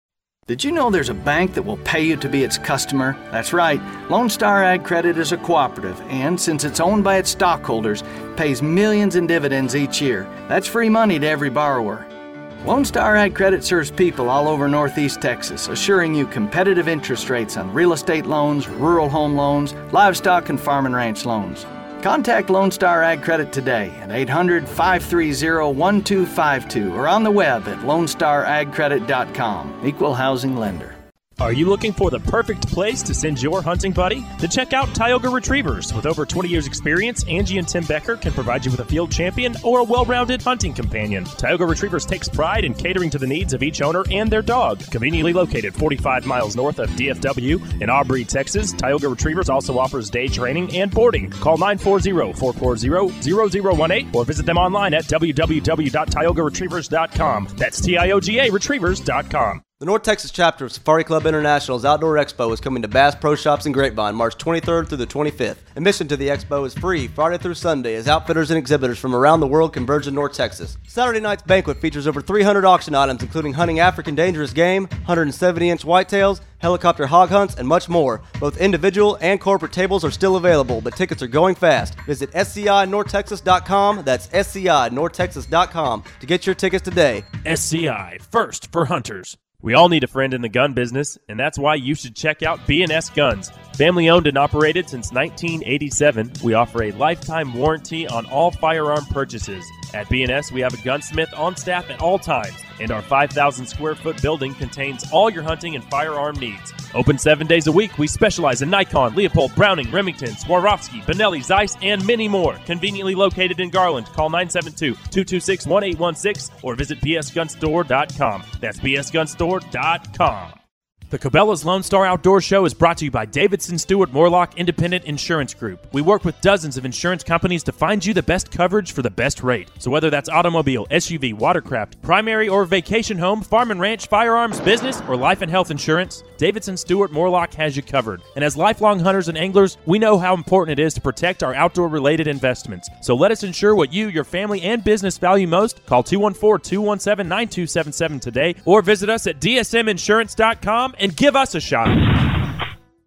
Did you know there's a bank that will pay you to be its customer? That's right. Lone Star Ag Credit is a cooperative, and since it's owned by its stockholders, pays millions in dividends each year. That's free money to every borrower. Lone Star Ag Credit serves people all over Northeast Texas, assuring you competitive interest rates on real estate loans, rural home loans, livestock, and farm and ranch loans. Contact Lone Star Ag Credit today at eight hundred, five three zero, one two five two or on the web at lone star ag credit dot com. Equal housing lender. Are you looking for the perfect place to send your hunting buddy? Then check out Tioga Retrievers. With over twenty years experience, Angie and Tim Becker can provide you with a field champion or a well-rounded hunting companion. Tioga Retrievers takes pride in catering to the needs of each owner and their dog. Conveniently located forty-five miles north of D F W in Aubrey, Texas, Tioga Retrievers also offers day training and boarding. Call nine four zero, four four zero, zero zero one eight or visit them online at w w w dot tioga retrievers dot com. That's T I O G A retrievers dot com. The North Texas chapter of Safari Club International's Outdoor Expo is coming to Bass Pro Shops in Grapevine March twenty-third through the twenty-fifth. Admission to the expo is free Friday through Sunday as outfitters and exhibitors from around the world converge in North Texas. Saturday night's banquet features over three hundred auction items including hunting African dangerous game, one hundred seventy inch whitetails, helicopter hog hunts, and much more. Both individual and corporate tables are still available, but tickets are going fast. Visit S C I north texas dot com. That's S C I north texas dot com to get your tickets today. S C I, first for hunters. We all need a friend in the gun business, and that's why you should check out B and S Guns. Family owned and operated since nineteen eighty-seven, we offer a lifetime warranty on all firearm purchases. At B and S, we have a gunsmith on staff at all times, and our five thousand square foot building contains all your hunting and firearm needs. Open seven days a week, we specialize in Nikon, Leopold, Browning, Remington, Swarovski, Benelli, Zeiss, and many more. Conveniently located in Garland, call nine seven two, two two six, one eight one six or visit b s gun store dot com. That's b s gun store dot com. The Cabela's Lone Star Outdoor Show is brought to you by Davidson Stewart Morlock Independent Insurance Group. We work with dozens of insurance companies to find you the best coverage for the best rate. So whether that's automobile, S U V, watercraft, primary or vacation home, farm and ranch, firearms, business, or life and health insurance, Davidson Stewart Morlock has you covered. And as lifelong hunters and anglers, we know how important it is to protect our outdoor-related investments. So let us ensure what you, your family, and business value most. Call two one four, two one seven, nine two seven seven today or visit us at d s m insurance dot com and give us a shot. I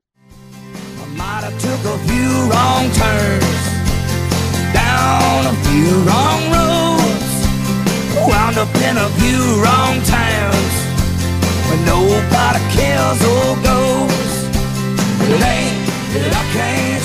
might have took a few wrong turns, down a few wrong roads, wound up in a few wrong towns, where nobody cares or goes. It ain't that I can't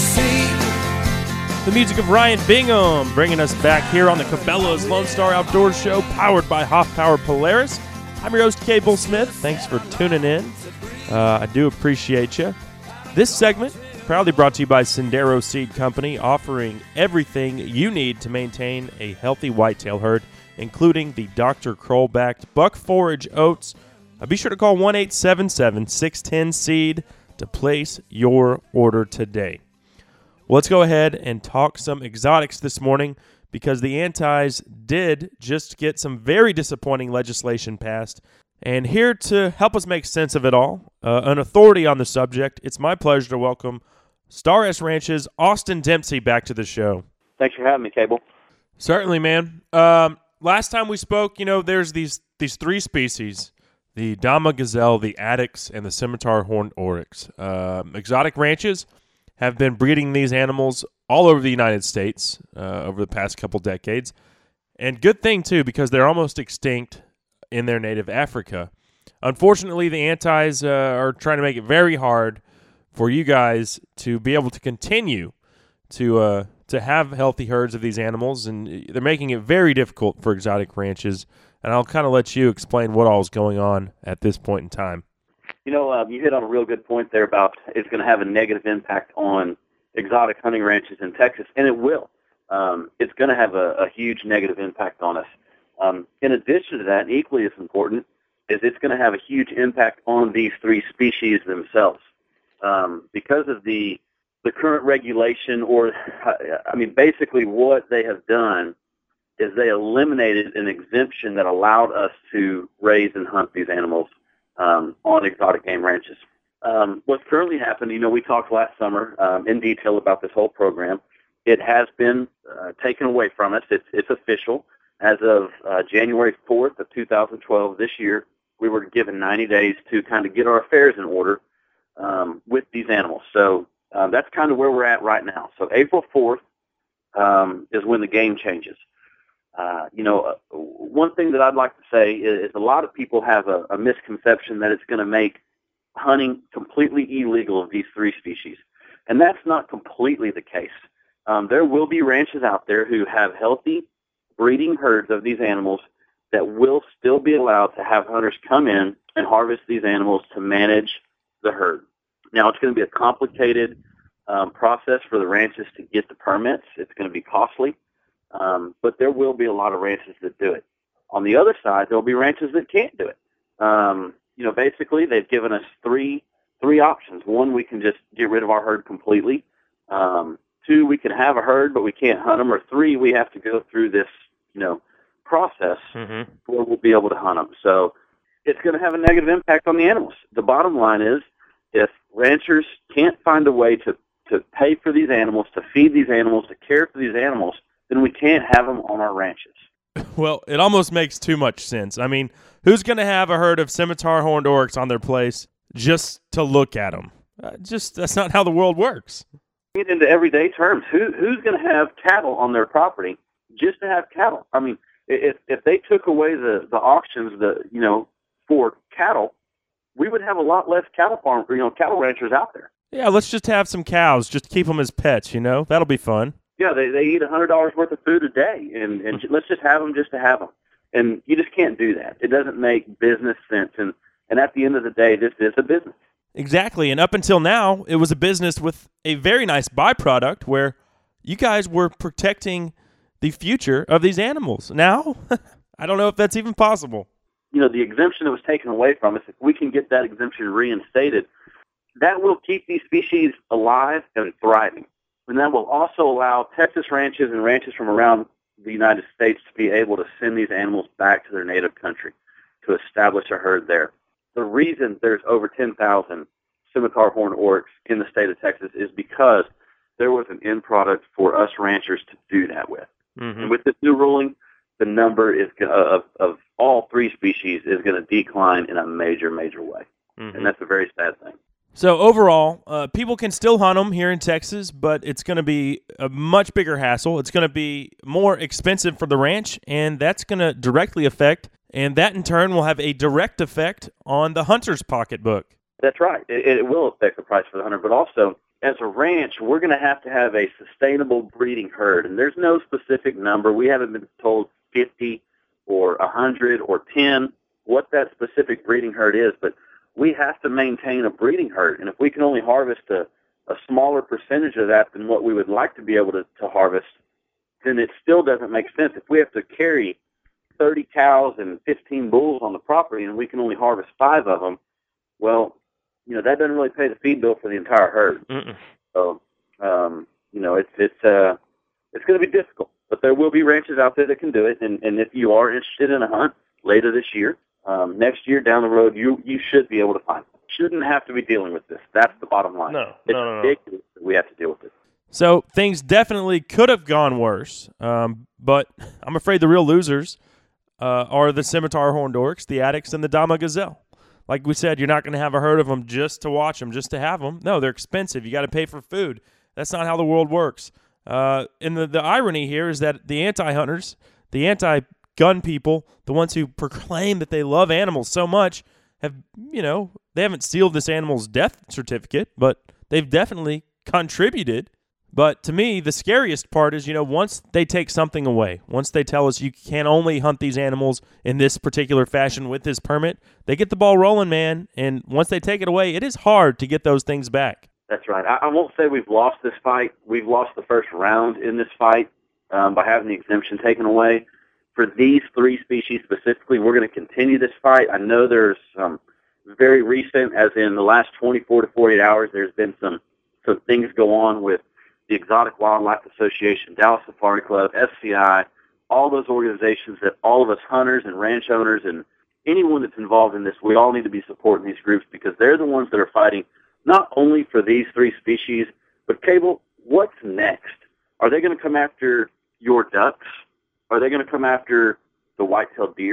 see. The music of Ryan Bingham bringing us back here on the Cabela's Lone Star Outdoor Show, powered by Hoff Power Polaris. I'm your host, Cable Smith. Thanks for tuning in. Uh, I do appreciate you. This segment proudly brought to you by Sendero Seed Company, offering everything you need to maintain a healthy whitetail herd, including the Doctor Kroll-backed Buck Forage Oats. Uh, be sure to call one eight seven seven, six one zero, SEED to place your order today. Well, let's go ahead and talk some exotics this morning, because the Antis did just get some very disappointing legislation passed. And here to help us make sense of it all, uh, an authority on the subject, it's my pleasure to welcome Star S Ranch's Austin Dempsey back to the show. Thanks for having me, Cable. Certainly, man. Um, last time we spoke, you know, there's these these three species, the Dama Gazelle, the Addax, and the Scimitar Horned Oryx. Uh, exotic ranches have been breeding these animals all over the United States uh, over the past couple decades. And good thing, too, because they're almost extinct in their native Africa. Unfortunately, the Antis uh, are trying to make it very hard for you guys to be able to continue to uh, to have healthy herds of these animals, and they're making it very difficult for exotic ranches. And I'll kind of let you explain what all is going on at this point in time. You know, uh, you hit on a real good point there about it's going to have a negative impact on exotic hunting ranches in Texas, and it will. Um, it's going to have a, a huge negative impact on us. Um, in addition to that, and equally as important, is it's going to have a huge impact on these three species themselves. Um, because of the the current regulation, or, I mean, basically what they have done is they eliminated an exemption that allowed us to raise and hunt these animals um, on exotic game ranches. Um, what's currently happened, you know, we talked last summer um, in detail about this whole program. It has been uh, taken away from us. It's, it's official. As of uh, January fourth of two thousand twelve, this year, we were given ninety days to kind of get our affairs in order um, with these animals. So um, that's kind of where we're at right now. So April fourth um, is when the game changes. Uh, you know, uh, one thing that I'd like to say is, is a lot of people have a, a misconception that it's going to make hunting completely illegal of these three species. And that's not completely the case. Um, there will be ranches out there who have healthy breeding herds of these animals that will still be allowed to have hunters come in and harvest these animals to manage the herd. Now, it's going to be a complicated um, process for the ranches to get the permits. It's going to be costly, um, but there will be a lot of ranches that do it. On the other side, there will be ranches that can't do it. Um, you know, basically, they've given us three three options. One, we can just get rid of our herd completely. Um, two, we can have a herd, but we can't hunt them. Or three, we have to go through this, you know, process mm-hmm. before we'll be able to hunt them. So it's going to have a negative impact on the animals. The bottom line is, if ranchers can't find a way to, to pay for these animals, to feed these animals, to care for these animals, then we can't have them on our ranches. Well, it almost makes too much sense. I mean, who's going to have a herd of scimitar horned oryx on their place just to look at them? Uh, just that's not how the world works. Get into everyday terms. Who who's going to have cattle on their property just to have cattle? I mean, if if they took away the, the auctions, the you know, for cattle, we would have a lot less cattle farm, you know, cattle ranchers out there. Yeah, let's just have some cows, just keep them as pets. You know, that'll be fun. Yeah, they they eat a hundred dollars worth of food a day, and and let's just have them just to have them. And you just can't do that. It doesn't make business sense. And and at the end of the day, this is a business. Exactly. And up until now, it was a business with a very nice byproduct where you guys were protecting the future of these animals. Now, I don't know if that's even possible. You know, the exemption that was taken away from us, if we can get that exemption reinstated, that will keep these species alive and thriving. And that will also allow Texas ranches and ranches from around the United States to be able to send these animals back to their native country to establish a herd there. The reason there's over ten thousand scimitar horned oryx in the state of Texas is because there was an end product for us ranchers to do that with. Mm-hmm. And with this new ruling, the number is of, of all three species is going to decline in a major, major way. Mm-hmm. And that's a very sad thing. So overall, uh, people can still hunt them here in Texas, but it's going to be a much bigger hassle. It's going to be more expensive for the ranch, and that's going to directly affect, and that in turn will have a direct effect on the hunter's pocketbook. That's right. It, it will affect the price for the hunter, but also as a ranch, we're going to have to have a sustainable breeding herd, and there's no specific number. We haven't been told fifty or one hundred or ten what that specific breeding herd is, but we have to maintain a breeding herd. And if we can only harvest a, a smaller percentage of that than what we would like to be able to, to harvest, then it still doesn't make sense. If we have to carry thirty cows and fifteen bulls on the property and we can only harvest five of them, well, you know, that doesn't really pay the feed bill for the entire herd. Mm-mm. So, um, you know, it's it's uh, it's going to be difficult. But there will be ranches out there that can do it. And, and if you are interested in a hunt later this year, Um, next year down the road, you you should be able to find it. Shouldn't have to be dealing with this. That's the bottom line. No, it's no, no, no. ridiculous that we have to deal with it. So things definitely could have gone worse, um, but I'm afraid the real losers uh, are the scimitar horned oryx, the Addicks, and the Dama gazelle. Like we said, you're not going to have a herd of them just to watch them, just to have them. No, they're expensive. You got to pay for food. That's not how the world works. Uh, and the, the irony here is that the anti-hunters, the anti-gun people, the ones who proclaim that they love animals so much, have, you know, they haven't sealed this animal's death certificate, but they've definitely contributed. But to me, the scariest part is, you know, once they take something away, once they tell us you can only hunt these animals in this particular fashion with this permit, they get the ball rolling, man. And once they take it away, it is hard to get those things back. That's right. I, I won't say we've lost this fight. We've lost the first round in this fight um, by having the exemption taken away. For these three species specifically, we're going to continue this fight. I know there's some very recent, as in the last twenty-four to forty-eight hours, there's been some, some things go on with the Exotic Wildlife Association, Dallas Safari Club, S C I, all those organizations that all of us hunters and ranch owners and anyone that's involved in this, we all need to be supporting these groups because they're the ones that are fighting not only for these three species, but Cable, what's next? Are they going to come after your ducks? Are they going to come after the white-tailed deer?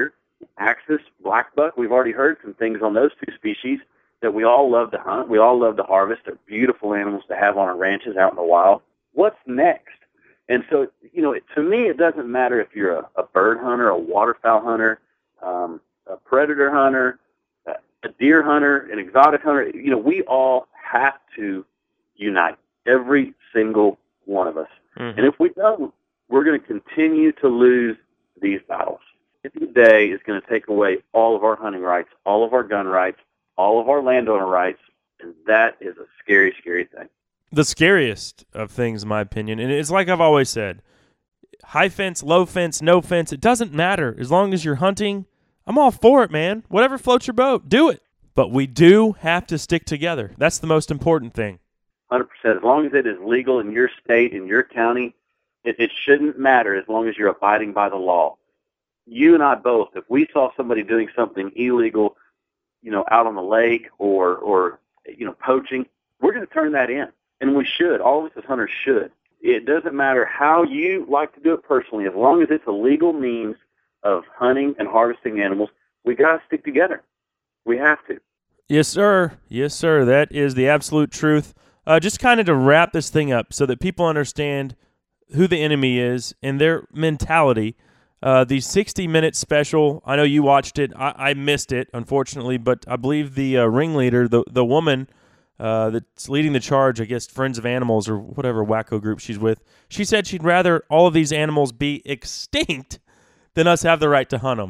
axis, black buck. We've already heard some things on those two species that we all love to hunt. We all love to harvest. They're beautiful animals to have on our ranches out in the wild. What's next? And so, you know, to me, it doesn't matter if you're a, a bird hunter, a waterfowl hunter, um, a predator hunter, a, a deer hunter, an exotic hunter. You know, we all have to unite, every single one of us. Mm-hmm. And if we don't, we're going to continue to lose these battles. Every day is going to take away all of our hunting rights, all of our gun rights, all of our landowner rights, and that is a scary, scary thing. The scariest of things, in my opinion, and it's like I've always said, high fence, low fence, no fence, it doesn't matter. As long as you're hunting, I'm all for it, man. Whatever floats your boat, do it. But we do have to stick together. That's the most important thing. one hundred percent. As long as it is legal in your state, in your county, it, it shouldn't matter as long as you're abiding by the law. You and I both, if we saw somebody doing something illegal, you know, out on the lake or, or you know, poaching, we're going to turn that in. And we should. All of us as hunters should. It doesn't matter how you like to do it personally. As long as it's a legal means of hunting and harvesting animals, we got to stick together. We have to. Yes, sir. Yes, sir. That is the absolute truth. Uh, just kind of to wrap this thing up so that people understand who the enemy is and their mentality. Uh, the sixty-minute special, I know you watched it. I, I missed it, unfortunately, but I believe the uh, ringleader, the the woman uh, that's leading the charge, I guess Friends of Animals or whatever wacko group she's with, she said she'd rather all of these animals be extinct than us have the right to hunt them.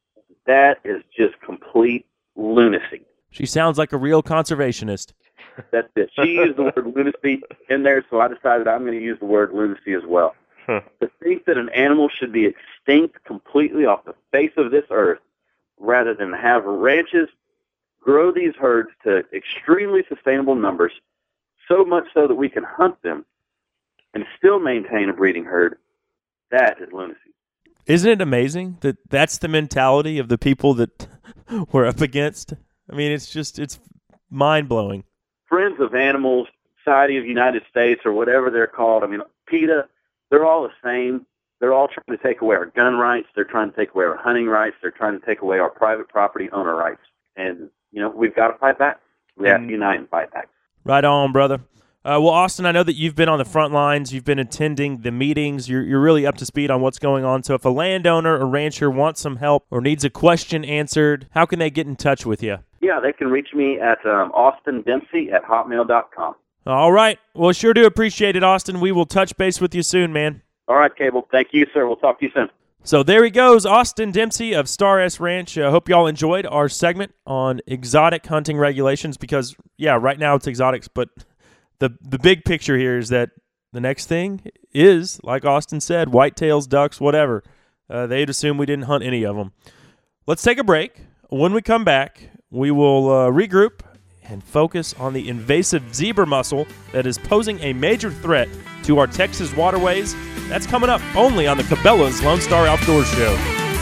That is just complete lunacy. She sounds like a real conservationist. That's it. She used the word lunacy in there, so I decided I'm going to use the word lunacy as well. Huh. To think that an animal should be extinct completely off the face of this earth rather than have ranches grow these herds to extremely sustainable numbers, so much so that we can hunt them and still maintain a breeding herd, that is lunacy. Isn't it amazing that that's the mentality of the people that we're up against? I mean, it's just, it's mind-blowing. Friends of Animals, Society of United States, or whatever they're called, I mean, PETA, they're all the same. They're all trying to take away our gun rights. They're trying to take away our hunting rights. They're trying to take away our private property owner rights. And, you know, we've got to fight back. We have to unite and fight back. Right on, brother. Uh, well, Austin, I know that you've been on the front lines. You've been attending the meetings. You're, you're really up to speed on what's going on. So if a landowner or rancher wants some help or needs a question answered, how can they get in touch with you? Yeah, they can reach me at um, austin dempsey at hotmail dot com. All right. Well, sure do appreciate it, Austin. We will touch base with you soon, man. All right, Cable. Thank you, sir. We'll talk to you soon. So there he goes, Austin Dempsey of Star S Ranch. I uh, hope y'all enjoyed our segment on exotic hunting regulations because, yeah, right now it's exotics, but the the big picture here is that the next thing is, like Austin said, whitetails, ducks, whatever. Uh, they'd assume we didn't hunt any of them. Let's take a break. When we come back, we will uh, regroup and focus on the invasive zebra mussel that is posing a major threat to our Texas waterways. That's coming up only on the Cabela's Lone Star Outdoors Show.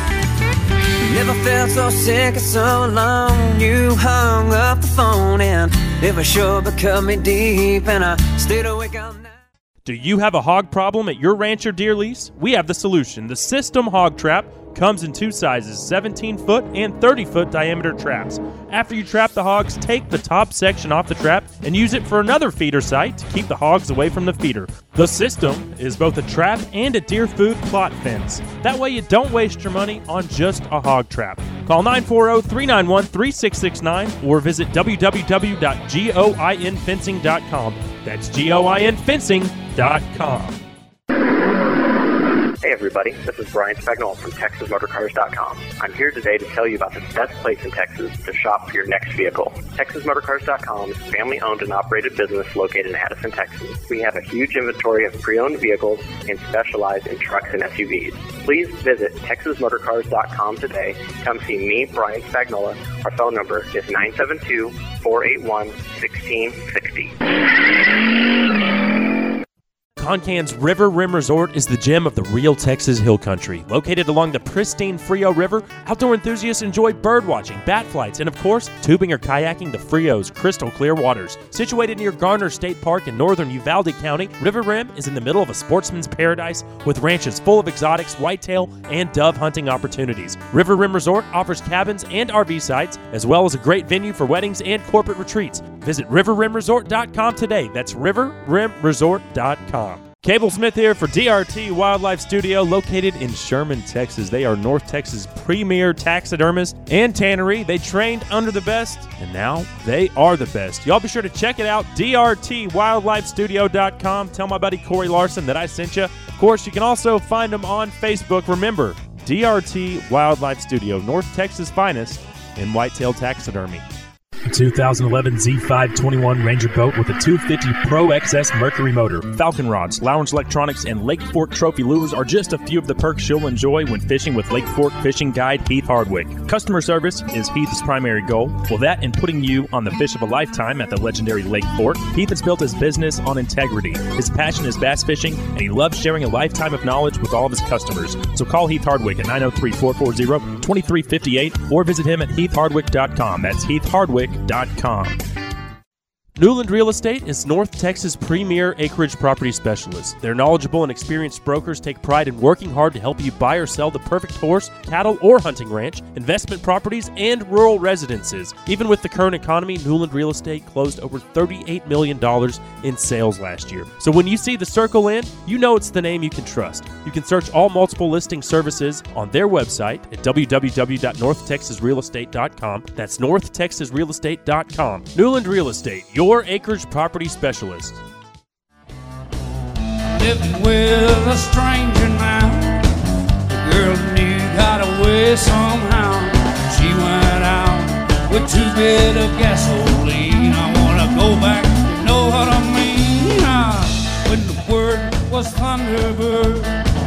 Never felt so sick in so long. You hung up the phone and it was sure but cut me deep, and I stayed awake all night. Do you have a hog problem at your ranch or deer lease? We have the solution. The System Hog Trap comes in two sizes, seventeen foot and thirty foot diameter traps. After you trap the hogs, take the top section off the trap and use it for another feeder site to keep the hogs away from the feeder. The system is both a trap and a deer food plot fence. That way you don't waste your money on just a hog trap. Call nine four zero, three nine one, three six six nine or visit w w w dot goin fencing dot com. That's goin fencing dot com. Hey everybody, this is Brian Spagnola from Texas Motor Cars dot com. I'm here today to tell you about the best place in Texas to shop for your next vehicle. Texas Motor Cars dot com is a family-owned and operated business located in Addison, Texas. We have a huge inventory of pre-owned vehicles and specialize in trucks and S U Vs. Please visit Texas Motor Cars dot com today. Come see me, Brian Spagnola. Our phone number is nine seven two, four eight one, one six six zero. Concan's River Rim Resort is the gem of the real Texas Hill Country. Located along the pristine Frio River, outdoor enthusiasts enjoy birdwatching, bat flights, and of course, tubing or kayaking the Frio's crystal clear waters. Situated near Garner State Park in northern Uvalde County, River Rim is in the middle of a sportsman's paradise with ranches full of exotics, whitetail, and dove hunting opportunities. River Rim Resort offers cabins and R V sites, as well as a great venue for weddings and corporate retreats. Visit river rim resort dot com today. That's river rim resort dot com. Cable Smith here for D R T Wildlife Studio, located in Sherman, Texas. They are North Texas' premier taxidermist and tannery. They trained under the best, and now they are the best. Y'all be sure to check it out, D R T wildlife studio dot com. Tell my buddy Corey Larson that I sent you. Of course, you can also find them on Facebook. Remember, D R T Wildlife Studio, North Texas' finest in whitetail taxidermy. A two thousand eleven Z five twenty-one Ranger boat with a two fifty Pro X S Mercury motor. Falcon rods, Lounge Electronics, and Lake Fork trophy lures are just a few of the perks you'll enjoy when fishing with Lake Fork fishing guide Heath Hardwick. Customer service is Heath's primary goal. Well, that and putting you on the fish of a lifetime at the legendary Lake Fork. Heath has built his business on integrity. His passion is bass fishing, and he loves sharing a lifetime of knowledge with all of his customers. So call Heath Hardwick at nine oh three, four four zero, two three five eight or visit him at heath hardwick dot com. That's heath hardwick dot com. Newland Real Estate is North Texas' premier acreage property specialist. Their knowledgeable and experienced brokers take pride in working hard to help you buy or sell the perfect horse, cattle, or hunting ranch, investment properties, and rural residences. Even with the current economy, Newland Real Estate closed over thirty-eight million dollars in sales last year. So when you see the Circle Inn, you know it's the name you can trust. You can search all multiple listing services on their website at w w w dot north texas real estate dot com. That's north texas real estate dot com. Newland Real Estate, your Your acreage property specialist. Living with a stranger now. The girl knew got away somehow. She went out with two bit of gasoline. I wanna go back, you know what I mean. Ah, when the word was Thunderbird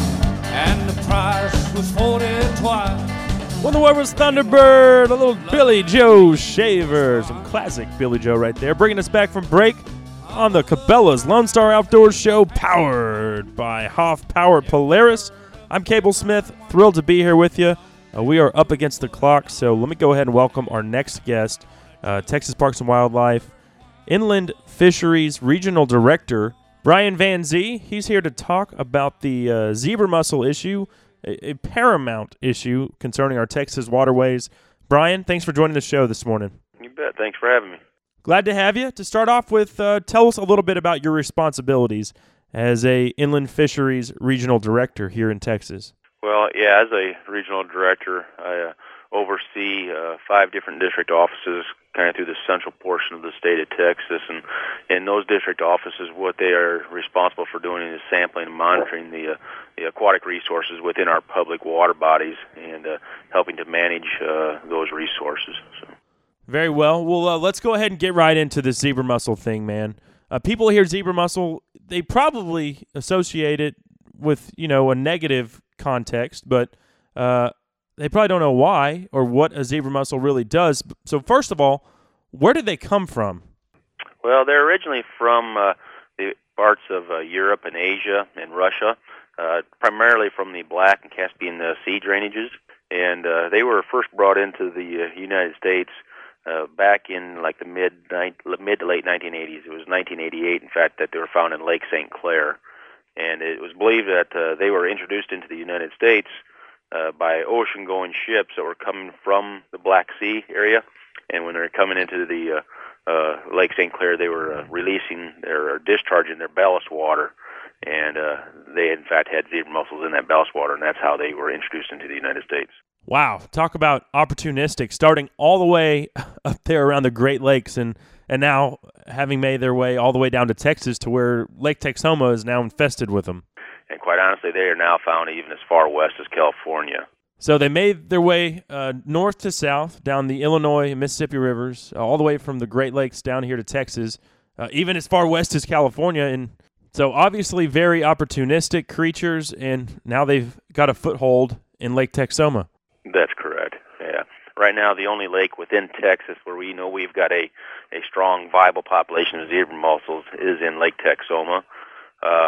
and the price was forty twice. When the word was Thunderbird, a little Billy Joe Shaver. Some classic Billy Joe right there. Bringing us back from break on the Cabela's Lone Star Outdoors Show, powered by Hoff Power Polaris. I'm Cable Smith, thrilled to be here with you. Uh, we are up against the clock, so let me go ahead and welcome our next guest, uh, Texas Parks and Wildlife Inland Fisheries Regional Director, Brian Van Zee. He's here to talk about the uh, zebra mussel issue, a paramount issue concerning our Texas waterways. Brian, thanks for joining the show this morning. You bet. Thanks for having me. Glad to have you. To start off with, uh, tell us a little bit about your responsibilities as a inland fisheries regional director here in Texas. Well, yeah, as a regional director, I uh, oversee uh, five different district offices kind of through the central portion of the state of Texas. And in those district offices, what they are responsible for doing is sampling and monitoring the, uh, the aquatic resources within our public water bodies and uh, helping to manage uh, those resources. So. Very well. Well, uh, let's go ahead and get right into this zebra mussel thing, man. Uh, people hear zebra mussel, they probably associate it with, you know, a negative context, but uh, they probably don't know why or what a zebra mussel really does. So first of all, where did they come from? Well, they're originally from uh, the parts of uh, Europe and Asia and Russia, uh, primarily from the Black and Caspian uh, Sea drainages. And uh, they were first brought into the uh, United States uh, back in like the mid mid to late nineteen eighties. It was nineteen eighty-eight, in fact, that they were found in Lake Saint Clair. And it was believed that uh, they were introduced into the United States uh, by ocean-going ships that were coming from the Black Sea area. And when they were coming into the uh, uh, Lake Saint Clair, they were uh, releasing their, or discharging their ballast water. And uh, they, in fact, had zebra mussels in that ballast water, and that's how they were introduced into the United States. Wow. Talk about opportunistic, starting all the way up there around the Great Lakes and, and now having made their way all the way down to Texas to where Lake Texoma is now infested with them. And quite honestly, they are now found even as far west as California. So they made their way uh, north to south down the Illinois and Mississippi rivers, uh, all the way from the Great Lakes down here to Texas, uh, even as far west as California. And so obviously very opportunistic creatures, and now they've got a foothold in Lake Texoma. That's correct, yeah. Right now, the only lake within Texas where we know we've got a, a strong, viable population of zebra mussels is in Lake Texoma. Uh,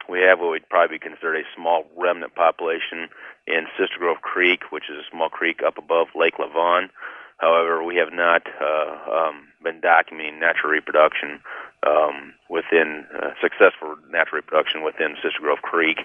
we have what would probably be considered a small remnant population in Sister Grove Creek, which is a small creek up above Lake Lavon. However, we have not uh, um, been documenting natural reproduction um, within uh, successful natural reproduction within Sister Grove Creek,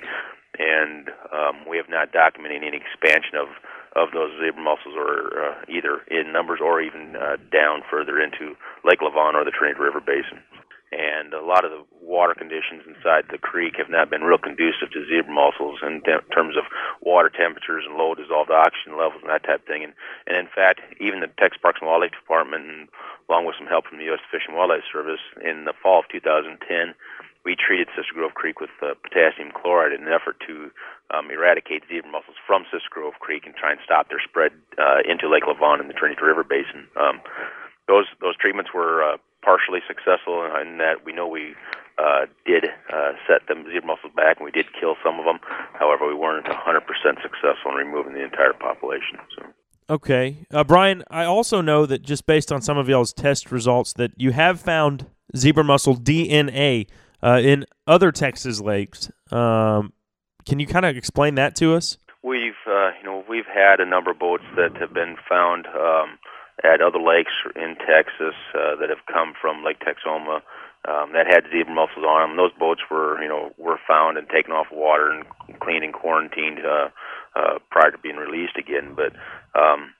and um, we have not documented any expansion of, of those zebra mussels, or uh, either in numbers or even uh, down further into Lake Lavon or the Trinity River Basin. And a lot of the water conditions inside the creek have not been real conducive to zebra mussels in te- terms of water temperatures and low dissolved oxygen levels and that type of thing. And, and in fact, even the Texas Parks and Wildlife Department, and along with some help from the U S Fish and Wildlife Service, in the fall of two thousand ten, we treated Sister Grove Creek with uh, potassium chloride in an effort to um, eradicate zebra mussels from Sister Grove Creek and try and stop their spread uh, into Lake Lavon and the Trinity River Basin. Um, those those treatments were uh, partially successful in that we know we uh, did uh, set them zebra mussels back, and we did kill some of them. However, we weren't one hundred percent successful in removing the entire population. So. Okay. Uh, Brian, I also know that just based on some of y'all's test results that you have found zebra mussel D N A uh, in other Texas lakes. Um, can you kind of explain that to us? We've, uh, you know, we've had a number of boats that have been found um, at other lakes in Texas uh, that have come from Lake Texoma um, that had zebra mussels on them. Those boats were, you know, were found and taken off water and cleaned and quarantined uh, uh, prior to being released again. But um,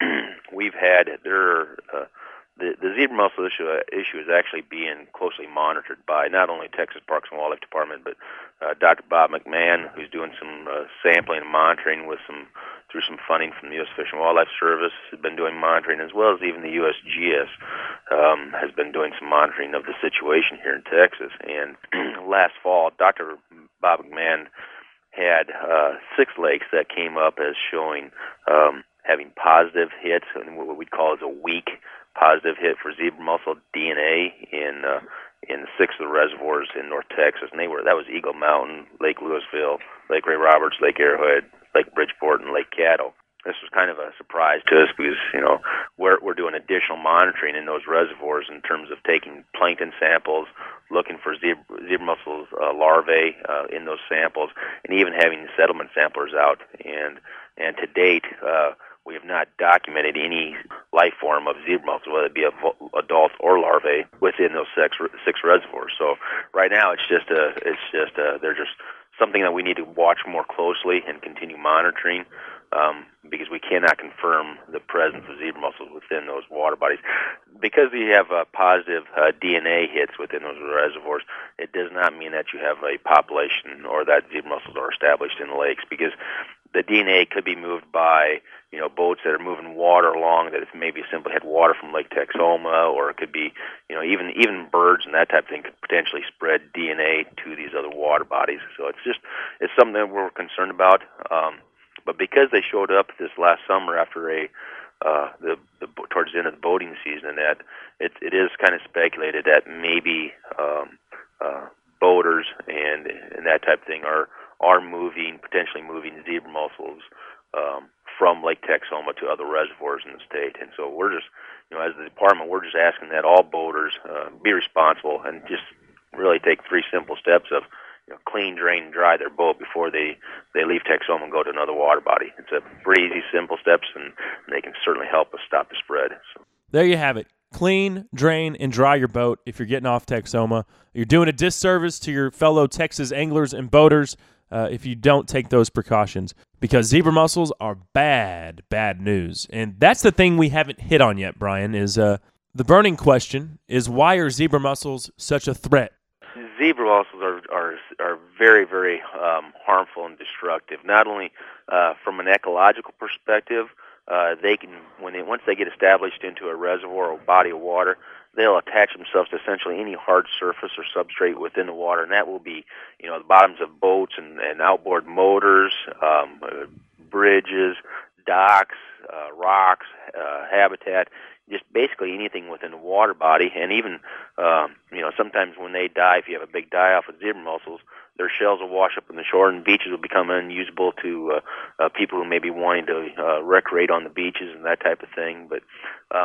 we've had there. Uh, The, the zebra mussel issue, uh, issue is actually being closely monitored by not only Texas Parks and Wildlife Department, but uh, Doctor Bob McMahon, who's doing some uh, sampling and monitoring with some through some funding from the U S Fish and Wildlife Service. Has been doing monitoring, as well as even the U S G S um, has been doing some monitoring of the situation here in Texas. And last fall, Doctor Bob McMahon had uh, six lakes that came up as showing um, having positive hits, and what we'd call as a weak positive hit for zebra mussel D N A in uh, in six of the reservoirs in North Texas, and they were that was Eagle Mountain, Lake Lewisville, Lake Ray Roberts, Lake Arrowhead, Lake Bridgeport, and Lake Caddo. This was kind of a surprise to us because, you know, we're we're doing additional monitoring in those reservoirs in terms of taking plankton samples, looking for zebra, zebra mussels uh, larvae uh, in those samples, and even having settlement samplers out. And and to date, uh, we have not documented any life form of zebra mussels, whether it be adult or larvae, within those six six reservoirs. So right now, it's just a it's just a, they're just something that we need to watch more closely and continue monitoring, um, because we cannot confirm the presence of zebra mussels within those water bodies. Because we have uh, positive uh, D N A hits within those reservoirs, it does not mean that you have a population or that zebra mussels are established in the lakes, because the D N A could be moved by, you know, boats that are moving water along that have maybe simply had water from Lake Texoma, or it could be, you know, even even birds and that type of thing could potentially spread D N A to these other water bodies. So it's just, it's something that we're concerned about. Um, but because they showed up this last summer after a, uh, the, the towards the end of the boating season, and that it, it is kind of speculated that maybe um, uh, boaters and and that type of thing are are moving, potentially moving zebra mussels um, from Lake Texoma to other reservoirs in the state. And so we're just, you know, as the department, we're just asking that all boaters uh, be responsible and just really take three simple steps of, you know, clean, drain, and dry their boat before they, they leave Texoma and go to another water body. It's a pretty easy, simple steps, and, and they can certainly help us stop the spread. So. There you have it. Clean, drain, and dry your boat if you're getting off Texoma. You're doing a disservice to your fellow Texas anglers and boaters Uh, if you don't take those precautions, because zebra mussels are bad, bad news. And that's the thing we haven't hit on yet, Brian, is uh, the burning question is, why are zebra mussels such a threat? Zebra mussels are are, are very, very um, harmful and destructive, not only uh, from an ecological perspective. Uh, they can, when they, once they get established into a reservoir or body of water, they'll attach themselves to essentially any hard surface or substrate within the water, and that will be, you know, the bottoms of boats and, and outboard motors, um, uh, bridges, docks, uh, rocks, uh, habitat, just basically anything within the water body. And even, um, you know, sometimes when they die, if you have a big die-off with zebra mussels, their shells will wash up on the shore, and beaches will become unusable to uh, uh, people who may be wanting to uh, recreate on the beaches and that type of thing. But um,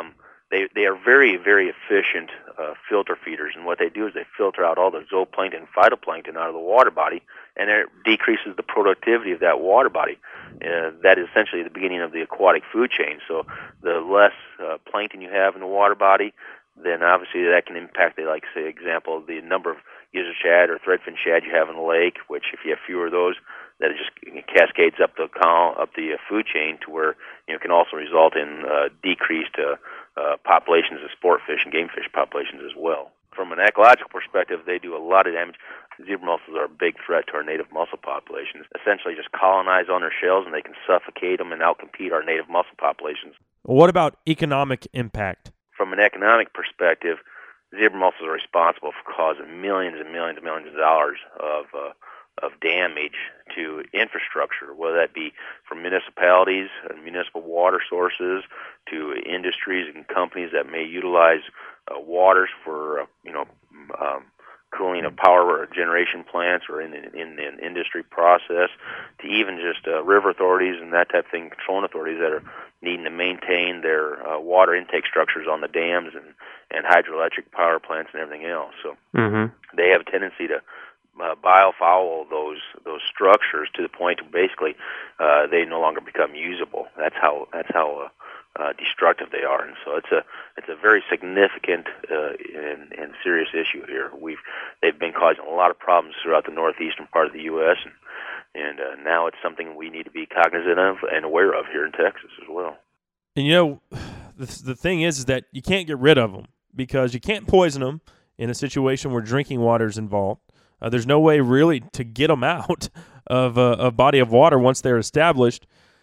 they they are very, very efficient uh, filter feeders, and what they do is they filter out all the zooplankton and phytoplankton out of the water body, and it decreases the productivity of that water body. Uh, that is essentially the beginning of the aquatic food chain. So the less uh, plankton you have in the water body, then obviously that can impact, the, like, say, example, the number of gizzard shad or threadfin shad you have in the lake, which if you have fewer of those, that just cascades up the up the uh, food chain to where, you know, can also result in uh, decreased uh, uh, populations of sport fish and game fish populations as well. From an ecological perspective, they do a lot of damage. Zebra mussels are a big threat to our native mussel populations. Essentially just colonize on their shells, and they can suffocate them and outcompete our native mussel populations. What about economic impact? From an economic perspective, zebra mussels are responsible for causing millions and millions and millions of dollars of uh, of damage to infrastructure, whether that be from municipalities and municipal water sources to industries and companies that may utilize uh, waters for uh, you know um, cooling of power generation plants or in the, in the industry process, to even just uh, river authorities and that type of thing, controlling authorities that are needing to maintain their uh, water intake structures on the dams and, and hydroelectric power plants and everything else. So mm-hmm. they have a tendency to uh, biofoul those those structures to the point where basically uh, they no longer become usable. That's how that's how uh, uh, destructive they are, and so it's a it's a very significant uh, and, and serious issue here. We've they've been causing a lot of problems throughout the northeastern part of the U S and and uh, now it's something we need to be cognizant of and aware of here in Texas as well. And you know, the the thing is, is that you can't get rid of them because you can't poison them in a situation where drinking water is involved. Uh, there's no way really to get them out of a, a body of water once they're established.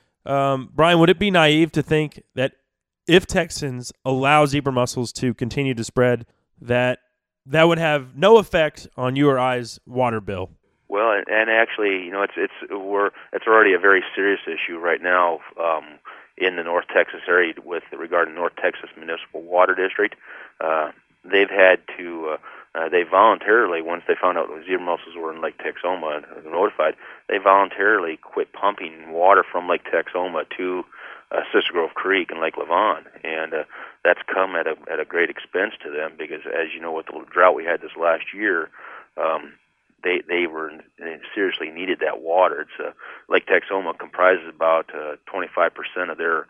Um, Brian, would it be naive to think that if Texans allow zebra mussels to continue to spread, that that would have no effect on you or I's water bill? Well, and, and actually, you know, it's it's we're it's already a very serious issue right now um, in the North Texas area with regard to North Texas Municipal Water District. Uh, they've had to. Uh, Uh, they voluntarily, once they found out the zebra mussels were in Lake Texoma and were notified, they voluntarily quit pumping water from Lake Texoma to uh, Sister Grove Creek and Lake Lavon, and uh, that's come at a at a great expense to them because, as you know, with the drought we had this last year, um, they they were they seriously needed that water. It's uh, Lake Texoma comprises about uh, twenty-five percent of their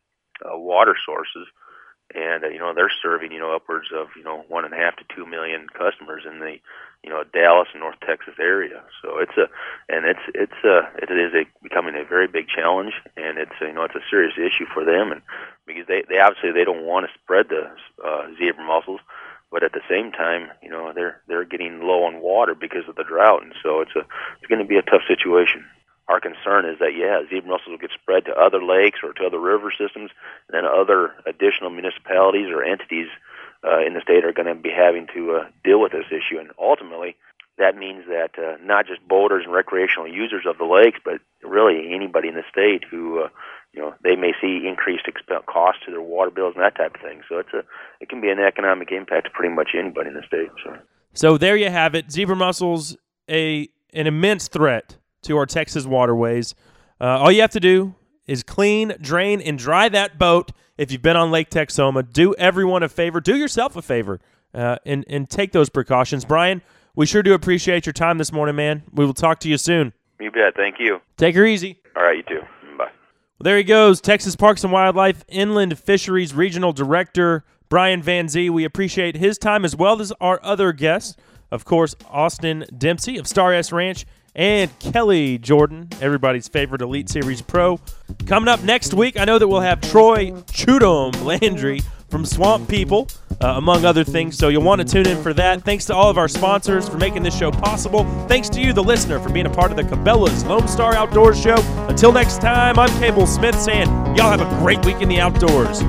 uh, water sources. And, uh, you know, they're serving, you know, upwards of, you know, one and a half to two million customers in the, you know, Dallas and North Texas area. So it's a, and it's, it's a, it is a, becoming a very big challenge, and it's, you know, it's a serious issue for them, and because they, they obviously they don't want to spread the uh, zebra mussels, but at the same time, you know, they're, they're getting low on water because of the drought, and so it's a, it's going to be a tough situation. Our concern is that, yeah, zebra mussels will get spread to other lakes or to other river systems, and then other additional municipalities or entities uh, in the state are going to be having to uh, deal with this issue. And ultimately, that means that uh, not just boaters and recreational users of the lakes, but really anybody in the state who, uh, you know, they may see increased exp- costs to their water bills and that type of thing. So it's a, it can be an economic impact to pretty much anybody in the state. So, so there you have it. Zebra mussels, a an immense threat to our Texas waterways. Uh, all you have to do is clean, drain, and dry that boat. If you've been on Lake Texoma, do everyone a favor. Do yourself a favor uh, and, and take those precautions. Brian, we sure do appreciate your time this morning, man. We will talk to you soon. You bet. Thank you. Take her easy. All right, you too. Bye. Well, there he goes, Texas Parks and Wildlife Inland Fisheries Regional Director Brian Van Zee. We appreciate his time as well as our other guests. Of course, Austin Dempsey of Star S Ranch and Kelly Jordan, everybody's favorite Elite Series Pro. Coming up next week, I know that we'll have Troy Chudom Landry from Swamp People, uh, among other things, so you'll want to tune in for that. Thanks to all of our sponsors for making this show possible. Thanks to you, the listener, for being a part of the Cabela's Lone Star Outdoors Show. Until next time, I'm Cable Smith saying y'all have a great week in the outdoors.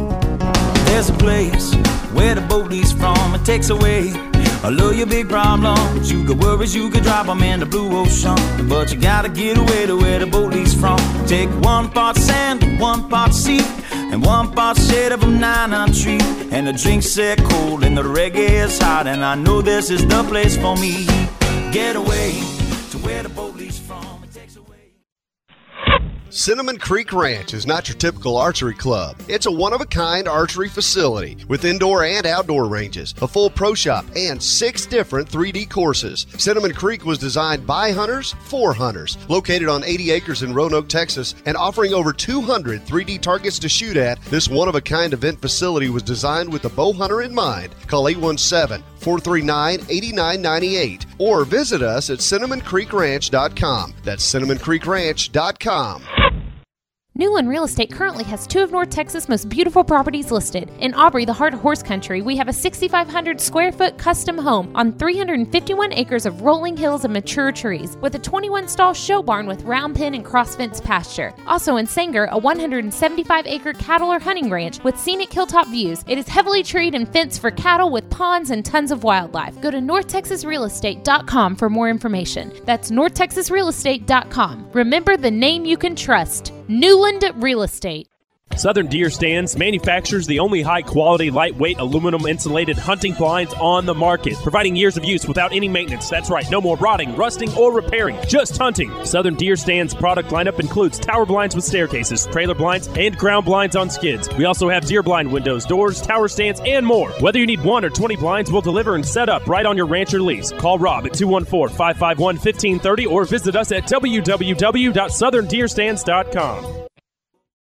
There's a place where the boat leaves from. It takes away all of your big problems. You could worries, you could drop them in the blue ocean, but you gotta get away to where the boat leaves from. Take one part sand, one part sea, and one part shade of a nine tree. And the drinks set cold and the reggae is hot, and I know this is the place for me. Get away to where the boat leaves from. It takes away. Cinnamon Creek Ranch is not your typical archery club. It's a one-of-a-kind archery facility with indoor and outdoor ranges, a full pro shop, and six different three D courses. Cinnamon Creek was designed by hunters for hunters. Located on eighty acres in Roanoke, Texas, and offering over two hundred three D targets to shoot at, this one-of-a-kind event facility was designed with the bow hunter in mind. Call eight one seven, four three nine, eight nine nine eight or visit us at cinnamon creek ranch dot com. That's cinnamon creek ranch dot com. Newland Real Estate currently has two of North Texas' most beautiful properties listed. In Aubrey, the heart of horse country, we have a sixty-five hundred square foot custom home on three hundred fifty-one acres of rolling hills and mature trees, with a twenty-one stall show barn with round pen and cross fence pasture. Also in Sanger, a one hundred seventy-five acre cattle or hunting ranch with scenic hilltop views. It is heavily treed and fenced for cattle with ponds and tons of wildlife. Go to north texas real estate dot com for more information. That's north texas real estate dot com. Remember the name you can trust. Newland Real Estate. Southern Deer Stands manufactures the only high-quality, lightweight, aluminum-insulated hunting blinds on the market, providing years of use without any maintenance. That's right, no more rotting, rusting, or repairing, just hunting. Southern Deer Stands product lineup includes tower blinds with staircases, trailer blinds, and ground blinds on skids. We also have deer blind windows, doors, tower stands, and more. Whether you need one or twenty blinds, we'll deliver and set up right on your ranch or lease. Call Rob at two one four, five five one, one five three zero or visit us at w w w dot southern deer stands dot com.